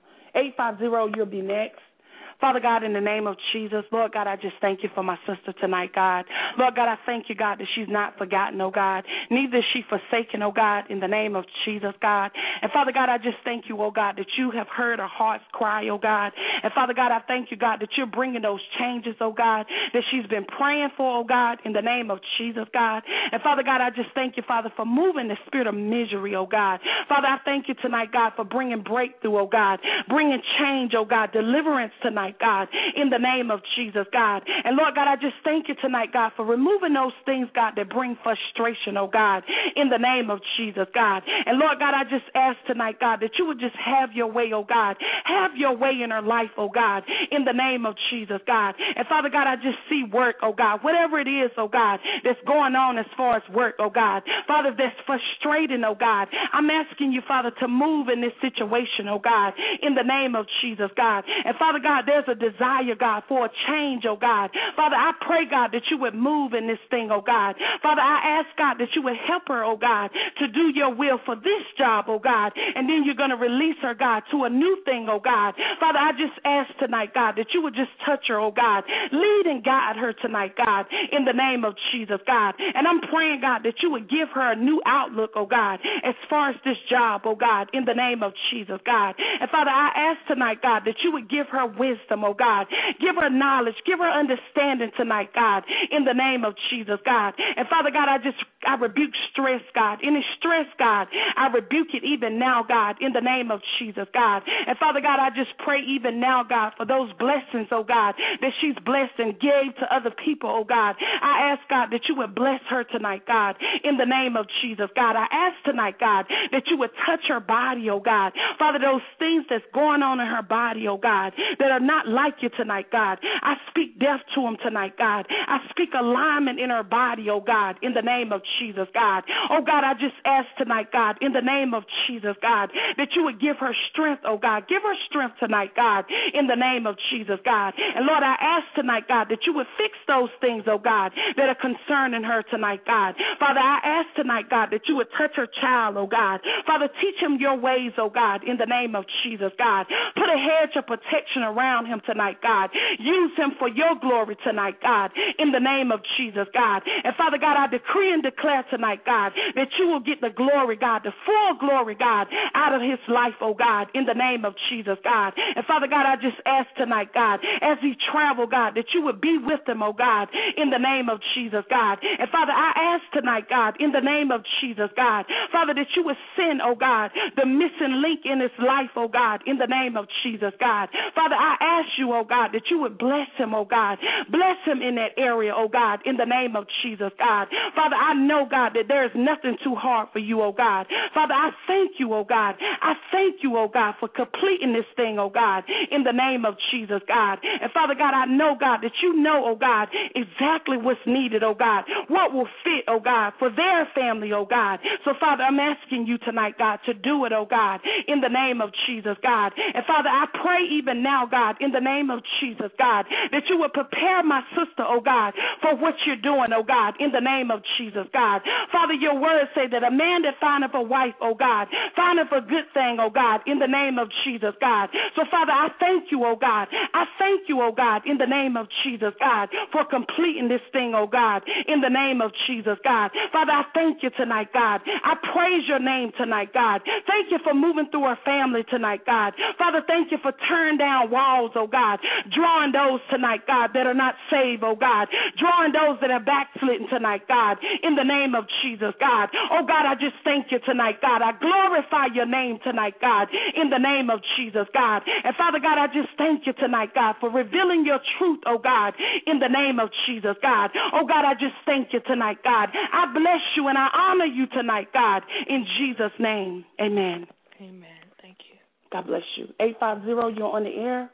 850, you'll be next. Father God, in the name of Jesus, Lord God, I just thank you for my sister tonight, God. Lord God, I thank you, God, that she's not forgotten, oh God. Neither is she forsaken, oh God, in the name of Jesus, God. And Father God, I just thank you, oh God, that you have heard her heart's cry, oh God. And Father God, I thank you, God, that you're bringing those changes, oh God, that she's been praying for, oh God, in the name of Jesus, God. And Father God, I just thank you, Father, for moving the spirit of misery, oh God. Father, I thank you tonight, God, for bringing breakthrough, oh God, bringing change, oh God, deliverance tonight, God, in the name of Jesus, God. And Lord God, I just thank you tonight, God, for removing those things, God, that bring frustration, oh God, in the name of Jesus, God. And Lord God, I just ask tonight, God, that you would just have your way, oh God. Have your way in her life, oh God, in the name of Jesus, God. And Father God, I just see work, oh God, whatever it is, oh God, that's going on as far as work, oh God. Father, that's frustrating, oh God. I'm asking you, Father, to move in this situation, oh God, in the name of Jesus, God. And Father God, there's a desire, God, for a change, oh God. Father, I pray, God, that you would move in this thing, oh God. Father, I ask, God, that you would help her, oh God, to do your will for this job, oh God, and then you're going to release her, God, to a new thing, oh God. Father, I just ask tonight, God, that you would just touch her, oh God. Lead and guide her tonight, God, in the name of Jesus, God. And I'm praying, God, that you would give her a new outlook, oh God, as far as this job, oh God, in the name of Jesus, God. And Father, I ask tonight, God, that you would give her wisdom, oh God. Give her knowledge. Give her understanding tonight, God, in the name of Jesus, God. And Father God, I rebuke stress, God. Any stress, God, I rebuke it even now, God, in the name of Jesus, God. And Father God, I just pray even now, God, for those blessings, oh God, that she's blessed and gave to other people, oh God. I ask, God, that you would bless her tonight, God, in the name of Jesus, God. I ask tonight, God, that you would touch her body, oh God. Father, those things that's going on in her body, oh God, that are not like you tonight, God. I speak death to them tonight, God. I speak alignment in her body, oh God, in the name of Jesus, God. Oh God, I just ask tonight, God, in the name of Jesus, God, that you would give her strength, oh God. Give her strength tonight, God, in the name of Jesus, God. And Lord, I ask tonight, God, that you would fix those things, oh God, that are concerning her tonight, God. Father, I ask tonight, God, that you would touch her child, oh God. Father, teach him your ways, oh God, in the name of Jesus, God. Put a hedge of protection around him tonight, God. Use him for your glory tonight, God, in the name of Jesus, God. And Father God, I decree and declare tonight, God, that you will get the glory, God, the full glory, God, out of his life, oh God, in the name of Jesus, God. And Father God, I just ask tonight, God, as he travel, God, that you would be with him, oh God, in the name of Jesus, God. And Father, I ask tonight, God, in the name of Jesus, God, Father, that you would send, oh God, the missing link in his life, oh God, in the name of Jesus, God. Father, I ask you, oh God, that you would bless him, oh God. Bless him in that area, oh God, in the name of Jesus, God. Father, I know, God, that there is nothing too hard for you, oh God. Father, I thank you, oh God. I thank you, oh God, for completing this thing, oh God, in the name of Jesus, God. And Father God, I know, God, that you know, oh God, exactly what's needed, oh God, what will fit, oh God, for their family, oh God. So, Father, I'm asking you tonight, God, to do it, oh God, in the name of Jesus, God. And Father, I pray even now, God, in the name of Jesus, God, that you would prepare my sister, oh God, for what you're doing, oh God, in the name of Jesus, God. Father, your words say that a man that findeth a wife, oh God, findeth a good thing, oh God, in the name of Jesus, God. So, Father, I thank you, oh God. I thank you, oh God, in the name of Jesus, God, for completing this thing, oh God, in the name of Jesus, God. Father, I thank you tonight, God. I praise your name tonight, God. Thank you for moving through our family tonight, God. Father, thank you for tearing down walls, oh God, drawing those tonight, God, that are not saved, oh God, drawing those that are backslidden tonight, God, in the name of Jesus, God. Oh God, I just thank you tonight, God. I glorify your name tonight, God, in the name of Jesus, God. And Father God, I just thank you tonight, God, for revealing your truth, oh God, in the name of Jesus, God. Oh God, I just thank you tonight, God. I bless you and I honor you tonight, God, in Jesus' name. Amen. Amen. Thank you. God bless you. 850, you're on the air.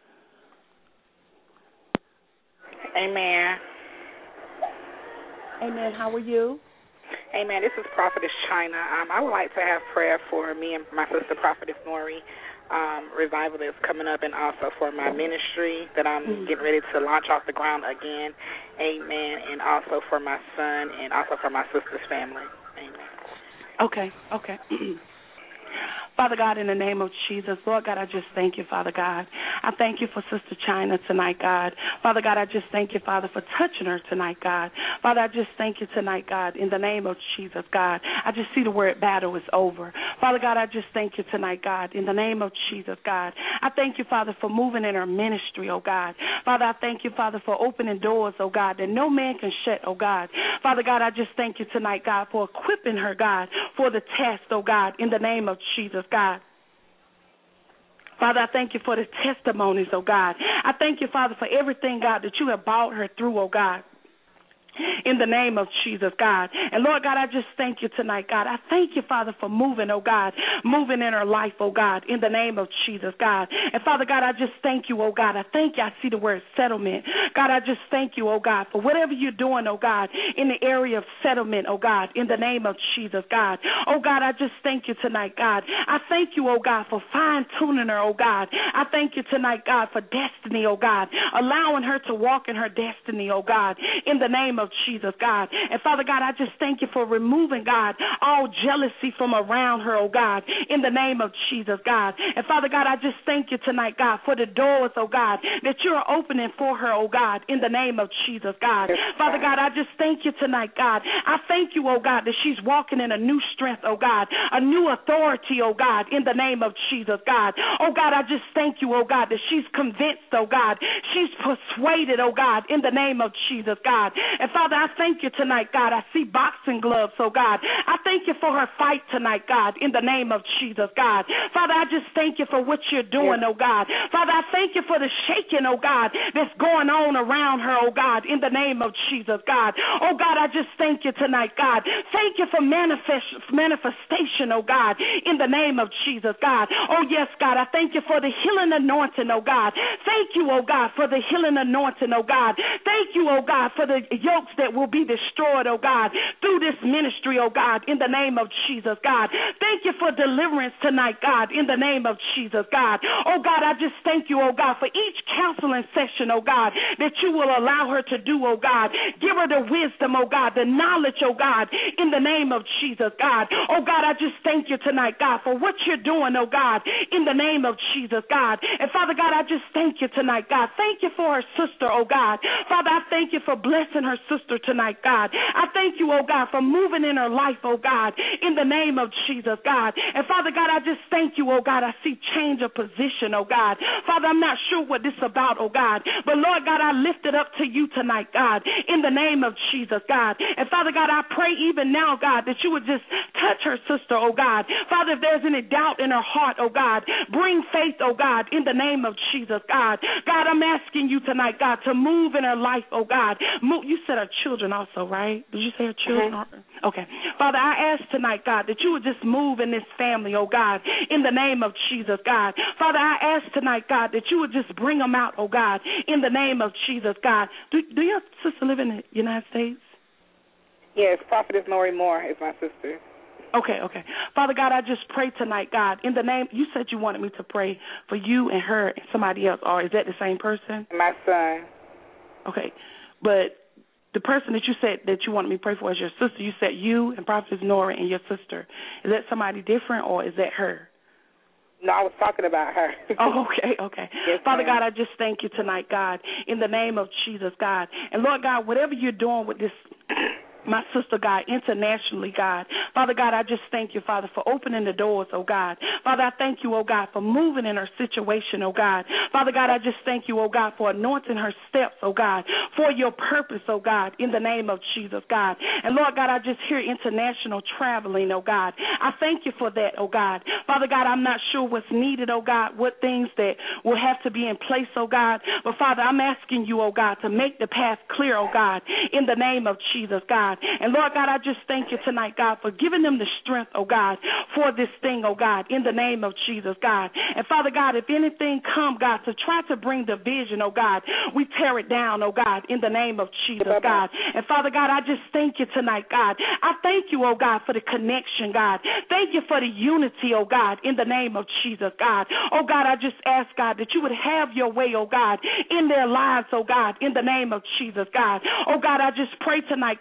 Amen. Amen. How are you? Amen. This is Prophetess China. I would like to have prayer for me and my sister, Prophetess Nori, revival that's coming up, and also for my ministry that I'm getting ready to launch off the ground again. Amen. And also for my son and also for my sister's family. Amen. Okay. Father God, in the name of Jesus, Lord God, I just thank you, Father God. I thank you for Sister China tonight, God. Father God, I just thank you, Father, for touching her tonight, God. Father, I just thank you tonight, God, in the name of Jesus, God. I just see the word battle is over. Father God, I just thank you tonight, God, in the name of Jesus, God. I thank you, Father, for moving in her ministry, oh God. Father, I thank you, Father, for opening doors, oh God, that no man can shut, oh God. Father God, I just thank you tonight, God, for equipping her, God, for the test, oh God, in the name of Jesus, God. Father, I thank you for the testimonies, oh God. I thank you, Father, for everything, God, that you have brought her through, oh God. In the name of Jesus, God. And Lord God, I just thank you tonight, God. I thank you, Father, for moving, oh God, moving in her life, oh God, in the name of Jesus, God. And Father God, I just thank you, oh God. I thank you. I see the word settlement. God, I just thank you, oh God, for whatever you're doing, oh God, in the area of settlement, oh God, in the name of Jesus, God. Oh God, I just thank you tonight, God. I thank you, oh God, for fine-tuning her, oh God. I thank you tonight, God, for destiny, oh God, allowing her to walk in her destiny, oh God, in the name of Jesus, God. And Father God, I just thank you for removing, God, all jealousy from around her, oh God, in the name of Jesus, God. And Father God, I just thank you tonight, God, for the doors, oh God, that you're opening for her, oh God, in the name of Jesus, God. Father God, I just thank you tonight, God. I thank you, oh God, that she's walking in a new strength, oh God, a new authority, oh God, in the name of Jesus, God. Oh God, I just thank you, oh God, that she's convinced, oh God, she's persuaded, oh God, in the name of Jesus, God. And Father, I thank you tonight, God. I see boxing gloves, oh God. I thank you for her fight tonight, God, in the name of Jesus, God. Father, I just thank you for what you're doing, oh God. Father, I thank you for the shaking, oh God, that's going on around her, oh God, in the name of Jesus, God. Oh God, I just thank you tonight, God. Thank you for manifestation, oh God, in the name of Jesus, God. Oh yes, God, I thank you for the healing anointing, oh God. Thank you, oh God, for the healing anointing, oh God. Thank you, oh God, for the yokes that will be destroyed, oh God, through this ministry, oh God, in the name of Jesus, God. Thank you for deliverance tonight, God, in the name of Jesus, God. Oh God, I just thank you, oh God, for each counseling session, oh God, that you will allow her to do, oh God. Give her the wisdom, oh God, the knowledge, oh God, in the name of Jesus, God. Oh God, I just thank you tonight, God, for what you're doing, oh God, in the name of Jesus, God. And Father God, I just thank you tonight, God. Thank you for her sister, oh God. Father, I thank you for blessing her sister tonight, God. I thank you, oh God, for moving in her life, oh God, in the name of Jesus, God. And Father God, I just thank you, oh God. I see change of position, oh God. Father, I'm not sure what this is about, oh God, but Lord God, I lift it up to you tonight, God, in the name of Jesus, God. And Father God, I pray even now, God, that you would just touch her sister, oh God. Father, if there's any doubt in her heart, oh God, bring faith, oh God, in the name of Jesus, God. God, I'm asking you tonight, God, to move in her life, oh God. You said her children also, right? Did you say her children? Mm-hmm. Okay. Father, I ask tonight, God, that you would just move in this family, oh God, in the name of Jesus, God. Father, I ask tonight, God, that you would just bring them out, oh God, in the name of Jesus, God. Do your sister live in the United States? Yes, Prophetess Nori Moore is my sister. Okay. Father God, I just pray tonight, God, in the name, you said you wanted me to pray for you and her and somebody else, or is that the same person? My son. Okay, but the person that you said that you wanted me to pray for is your sister. You said you and Prophetess Nora and your sister. Is that somebody different, or is that her? No, I was talking about her. Oh, okay. Yes, Father ma'am. God, I just thank you tonight, God, in the name of Jesus, God. And Lord God, whatever you're doing with this my sister, God, internationally, God. Father God, I just thank you, Father, for opening the doors, oh God. Father, I thank you, oh God, for moving in her situation, oh God. Father God, I just thank you, oh God, for anointing her steps, oh God, for your purpose, oh God, in the name of Jesus, God. And Lord God, I just hear international traveling, oh God. I thank you for that, oh God. Father God, I'm not sure what's needed, oh God, what things that will have to be in place, oh God. But Father, I'm asking you, oh God, to make the path clear, oh God, in the name of Jesus, God. And Lord God, I just thank you tonight, God, for giving them the strength, oh God, for this thing, oh God, in the name of Jesus, God. And Father God, if anything come, God, to try to bring division, oh God, we tear it down, oh God, in the name of Jesus, God. And Father God, I just thank you tonight, God. I thank you, oh God, for the connection, God. Thank you for the unity, oh God, in the name of Jesus, God. Oh God, I just ask, God, that you would have your way, oh God, in their lives, oh God, in the name of Jesus, God. Oh God, I just pray tonight, God, that you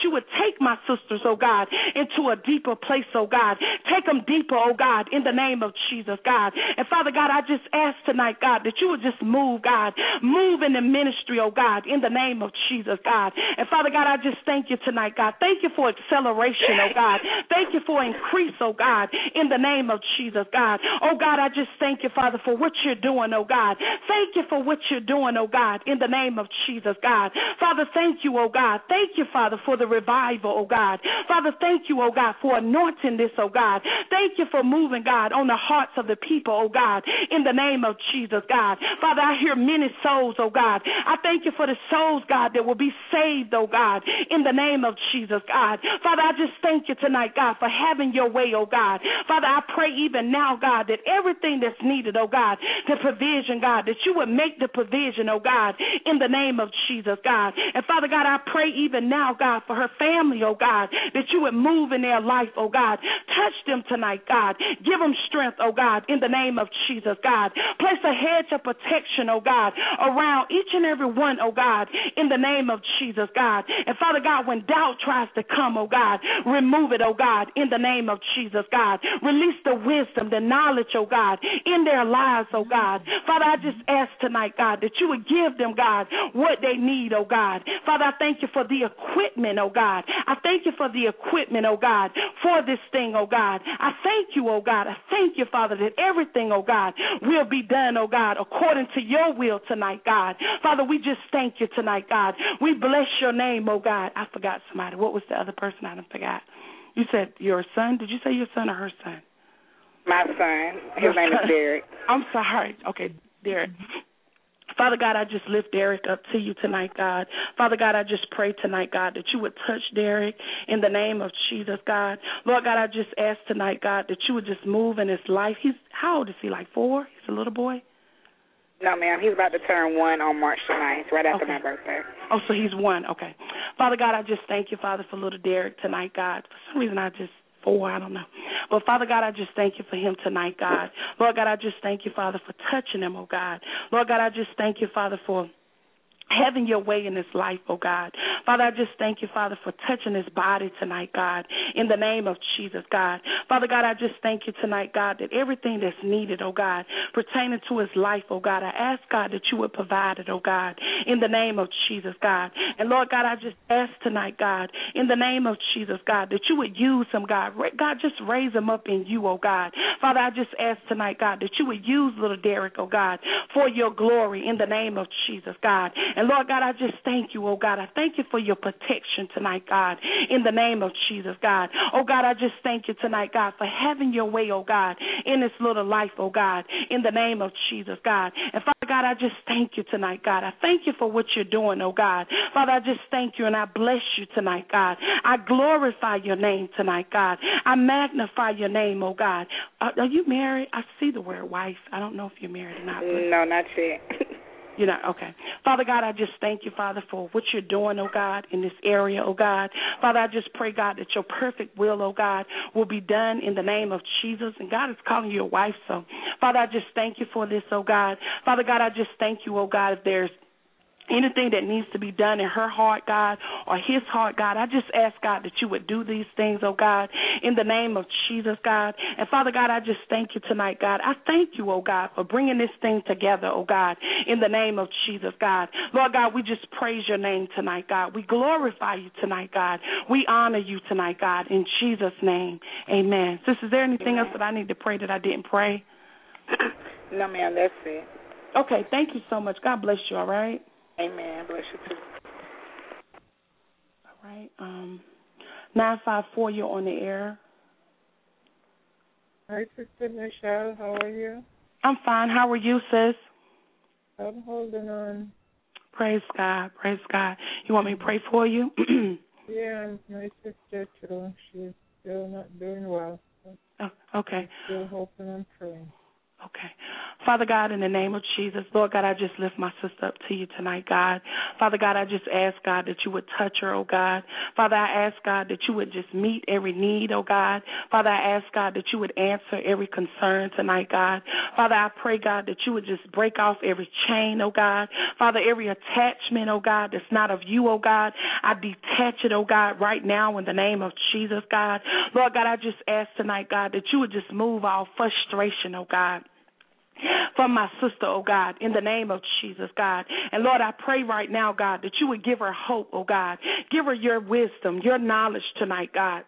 you would take my sisters, oh God, into a deeper place, oh God. Take them deeper, oh God, in the name of Jesus, God. And Father God, I just ask tonight, God, that you would just move, God. Move in the ministry, oh God, in the name of Jesus, God. And Father God, I just thank you tonight, God. Thank you for acceleration, oh God. Thank you for increase, oh God, in the name of Jesus, God. Oh God, I just thank you, Father, for what you're doing, oh God. Thank you for what you're doing, oh God, in the name of Jesus, God. Father, thank you, oh God. Thank you, Father, for the revival, oh God. Father, thank you, oh God, for anointing this, oh God. Thank you for moving, God, on the hearts of the people, oh God, in the name of Jesus, God. Father, I hear many souls, oh God. I thank you for the souls, God, that will be saved, oh God, in the name of Jesus, God. Father, I just thank you tonight, God, for having your way, oh God. Father, I pray even now, God, that everything that's needed, oh God, the provision, God, that you would make the provision, oh God, in the name of Jesus, God. And Father God, I pray even now, God, for her family, oh God, that you would move in their life, oh God. Touch them tonight, God. Give them strength, oh God, in the name of Jesus, God. Place a hedge of protection, oh God, around each and every one, oh God, in the name of Jesus, God. And Father God, when doubt tries to come, oh God, remove it, oh God, in the name of Jesus, God. Release the wisdom, the knowledge, oh God, in their lives, oh God. Father, I just ask tonight, God, that you would give them, God, what they need, oh God. Father, I thank you for the equipment, oh God. I thank you for the equipment, oh God, for this thing, oh God. I thank you, oh God. I thank you, Father, that everything, oh God, will be done, oh God, according to your will tonight, God. Father, we just thank you tonight, God. We bless your name, oh God. I forgot somebody. What was the other person? I forgot. You said your son? Did you say your son or her son? My son. His name is Derek. I'm sorry. Okay, Derek. Father God, I just lift Derek up to you tonight, God. Father God, I just pray tonight, God, that you would touch Derek in the name of Jesus, God. Lord God, I just ask tonight, God, that you would just move in his life. How old is he, like 4? He's a little boy? No, ma'am. He's about to turn 1 on March the 9th, right after my birthday. Oh, so he's 1. Okay. Father God, I just thank you, Father, for little Derek tonight, God. For some reason, 4, I don't know. But, Father God, I just thank you for him tonight, God. Lord God, I just thank you, Father, for touching him, oh God. Lord God, I just thank you, Father, for having your way in his life, oh God. Father, I just thank you, Father, for touching his body tonight, God, in the name of Jesus, God. Father God, I just thank you tonight, God, that everything that's needed, oh God, pertaining to his life, oh God, I ask, God, that you would provide it, oh God, in the name of Jesus, God. And Lord God, I just ask tonight, God, in the name of Jesus, God, that you would use him, God. God, just raise him up in you, oh God. Father, I just ask tonight, God, that you would use little Derek, oh God, for your glory in the name of Jesus, God. And Lord God, I just thank you, oh God. I thank you for your protection tonight, God, in the name of Jesus, God. Oh God, I just thank you tonight, God, for having your way, oh God, in this little life, oh God, in the name of Jesus, God. And Father God, I just thank you tonight, God. I thank you for what you're doing, oh God. Father, I just thank you and I bless you tonight, God. I glorify your name tonight, God. I magnify your name, oh God. Are you married? I see the word wife. I don't know if you're married or not. No, not yet. You're not? Okay. Father God, I just thank you, Father, for what you're doing, oh God, in this area, oh God. Father, I just pray, God, that your perfect will, oh God, will be done in the name of Jesus. And God is calling you a wife, so Father, I just thank you for this, oh God. Father God, I just thank you, oh God, if there's anything that needs to be done in her heart, God, or his heart, God, I just ask, God, that you would do these things, oh God, in the name of Jesus, God. And Father God, I just thank you tonight, God. I thank you, oh God, for bringing this thing together, oh God, in the name of Jesus, God. Lord God, we just praise your name tonight, God. We glorify you tonight, God. We honor you tonight, God, in Jesus' name. Amen. Sis, is there anything else that I need to pray that I didn't pray? No, ma'am, that's it. Okay, thank you so much. God bless you, all right? Amen. Bless you too. All right. 954, you're on the air. Hi, Sister Michelle. How are you? I'm fine. How are you, sis? I'm holding on. Praise God. Praise God. You want me to pray for you? Yeah, and my sister too. She's still not doing well. Oh, okay. Still hoping and praying. Okay. Father God, in the name of Jesus, Lord God, I just lift my sister up to you tonight, God. Father God, I just ask, God, that you would touch her, oh God. Father, I ask, God, that you would just meet every need, oh God. Father, I ask, God, that you would answer every concern tonight, God. Father, I pray, God, that you would just break off every chain, oh God. Father, every attachment, oh God, that's not of you, oh God. I detach it, oh God, right now in the name of Jesus, God. Lord God, I just ask tonight, God, that you would just move all frustration, oh God, from my sister, oh God, in the name of Jesus, God. And Lord, I pray right now, God, that you would give her hope, oh God. Give her your wisdom, your knowledge tonight, God,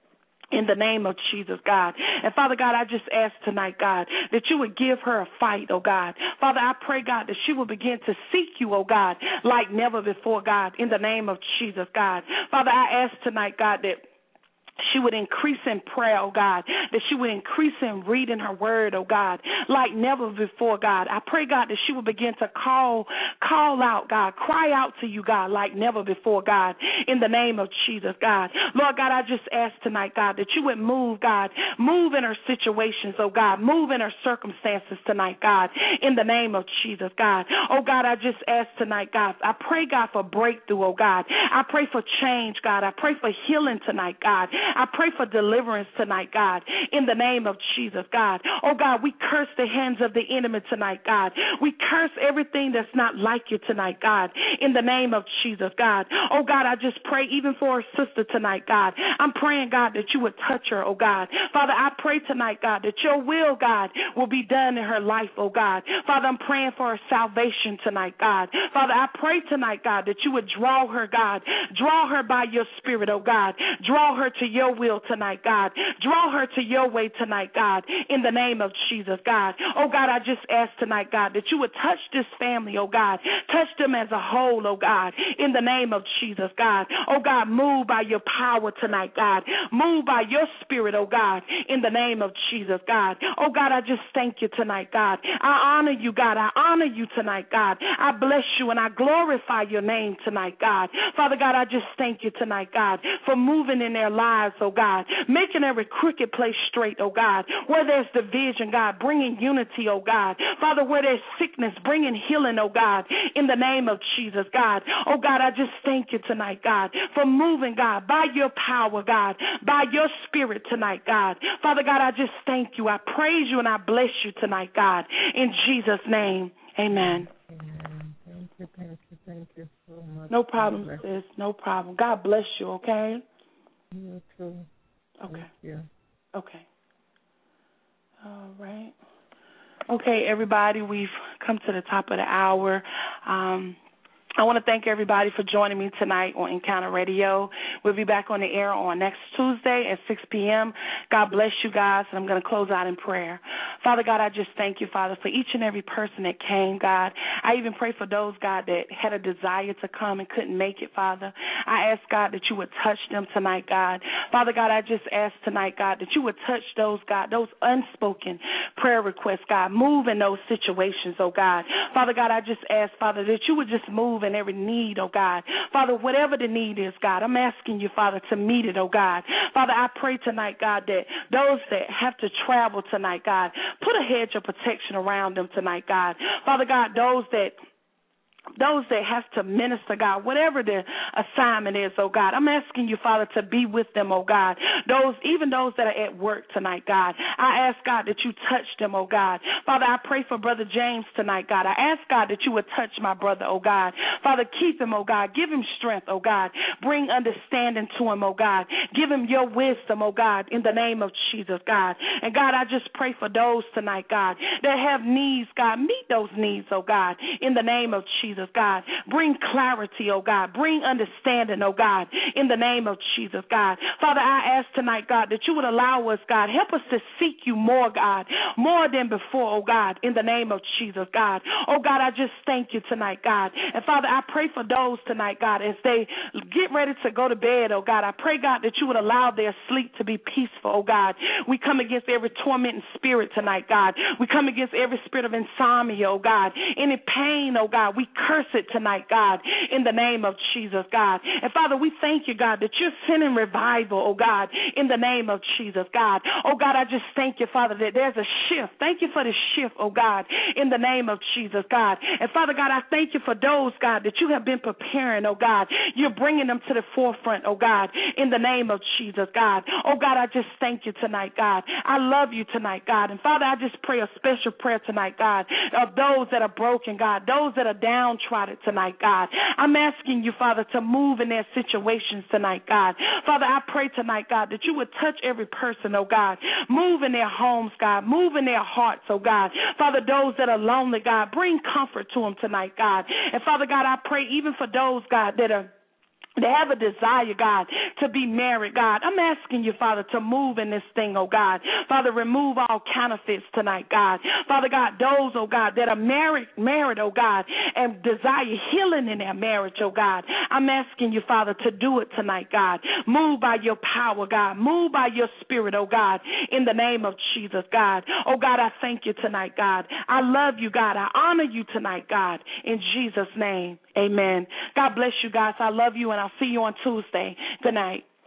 in the name of Jesus, God. And Father God, I just ask tonight, God, that you would give her a fight, oh God. Father, I pray, God, that she will begin to seek you, oh God, like never before, God, in the name of Jesus, God. Father, I ask tonight, God, that she would increase in prayer, oh God, that she would increase in reading her word, oh God, like never before, God. I pray, God, that she would begin to call out, God, cry out to you, God, like never before, God, in the name of Jesus, God. Lord God, I just ask tonight, God, that you would move, God, move in her situations, oh God, move in her circumstances tonight, God, in the name of Jesus, God. Oh God, I just ask tonight, God, I pray, God, for breakthrough, oh God. I pray for change, God. I pray for healing tonight, God. I pray for deliverance tonight, God, in the name of Jesus, God. Oh, God, we curse the hands of the enemy tonight, God. We curse everything that's not like you tonight, God, in the name of Jesus, God. Oh, God, I just pray even for her sister tonight, God. I'm praying, God, that you would touch her, oh, God. Father, I pray tonight, God, that your will, God, will be done in her life, oh, God. Father, I'm praying for her salvation tonight, God. Father, I pray tonight, God, that you would draw her, God. Draw her by your spirit, oh, God. Draw her to your will tonight, God. Draw her to your way tonight, God, in the name of Jesus, God. Oh, God, I just ask tonight, God, that you would touch this family, oh, God. Touch them as a whole, oh, God, in the name of Jesus, God. Oh, God, move by your power tonight, God. Move by your spirit, oh, God, in the name of Jesus, God. Oh, God, I just thank you tonight, God. I honor you, God. I honor you tonight, God. I bless you and I glorify your name tonight, God. Father God, I just thank you tonight, God, for moving in their lives, oh God, making every crooked place straight, oh God, where there's division, God, bringing unity, oh God, Father, where there's sickness, bringing healing, oh God, in the name of Jesus, God. Oh God, I just thank you tonight, God, for moving, God, by your power, God, by your spirit tonight, God. Father God, I just thank you. I praise you and I bless you tonight, God, in Jesus' name. Amen. Thank you so much. No problem, sis. No problem. God bless you, okay? You too. Okay. Thank you. Okay. All right. Okay, everybody, we've come to the top of the hour. I want to thank everybody for joining me tonight on Encounter Radio. We'll be back on the air on next Tuesday at 6 p.m. God bless you guys, and I'm going to close out in prayer. Father God, I just thank you, Father, for each and every person that came, God. I even pray for those, God, that had a desire to come and couldn't make it, Father. I ask, God, that you would touch them tonight, God. Father God, I just ask tonight, God, that you would touch those, God, those unspoken prayer requests, God. Move in those situations, oh God. Father God, I just ask, Father, that you would just move in every need, oh God. Father, whatever the need is, God, I'm asking you, Father, to meet it, oh God. Father, I pray tonight, God, that those that have to travel tonight, God, put a hedge of protection around them tonight, God. Father God, those that have to minister, God, whatever their assignment is, oh God, I'm asking you, Father, to be with them, oh God. Even those that are at work tonight, God, I ask, God, that you touch them, oh God. Father, I pray for Brother James tonight, God. I ask, God, that you would touch my brother, oh God. Father, keep him, oh God. Give him strength, oh God. Bring understanding to him, oh God. Give him your wisdom, oh God, in the name of Jesus, God. And God, I just pray for those tonight, God, that have needs, God. Meet those needs, oh God, in the name of Jesus, God. Bring clarity, oh God. Bring understanding, oh God, in the name of Jesus, God. Father, I ask tonight, God, that you would allow us, God, help us to seek you more, God, more than before, oh God, in the name of Jesus, God. Oh God, I just thank you tonight, God. And Father, I pray for those tonight, God, as they get ready to go to bed, oh God. I pray, God, that you would allow their sleep to be peaceful, oh God. We come against every tormenting spirit tonight, God. We come against every spirit of insomnia, oh God. Any pain, oh God, we curse it tonight, tonight, God, in the name of Jesus, God. And Father, we thank you, God, that you're sending revival, oh God, in the name of Jesus, God. Oh God, I just thank you, Father, that there's a shift. Thank you for the shift, oh God, in the name of Jesus, God. And Father God, I thank you for those, God, that you have been preparing, oh God. You're bringing them to the forefront, oh God, in the name of Jesus, God. Oh God, I just thank you tonight, God. I love you tonight, God. And Father, I just pray a special prayer tonight, God, of those that are broken, God, those that are downtrodden tonight, God. I'm asking you, Father, to move in their situations tonight, God. Father, I pray tonight, God, that you would touch every person, oh God. Move in their homes, God. Move in their hearts, oh God. Father, those that are lonely, God, bring comfort to them tonight, God. And Father God, I pray even for those, God, that have a desire, God, to be married, God. I'm asking you, Father, to move in this thing, oh God. Father, remove all counterfeits tonight, God. Father God, those, oh God, that are married, oh God, and desire healing in their marriage, oh God. I'm asking you, Father, to do it tonight, God. Move by your power, God. Move by your spirit, oh God, in the name of Jesus, God. Oh God, I thank you tonight, God. I love you, God. I honor you tonight, God. In Jesus' name, amen. God bless you, guys. I love you, and I'll see you on Tuesday. Good night.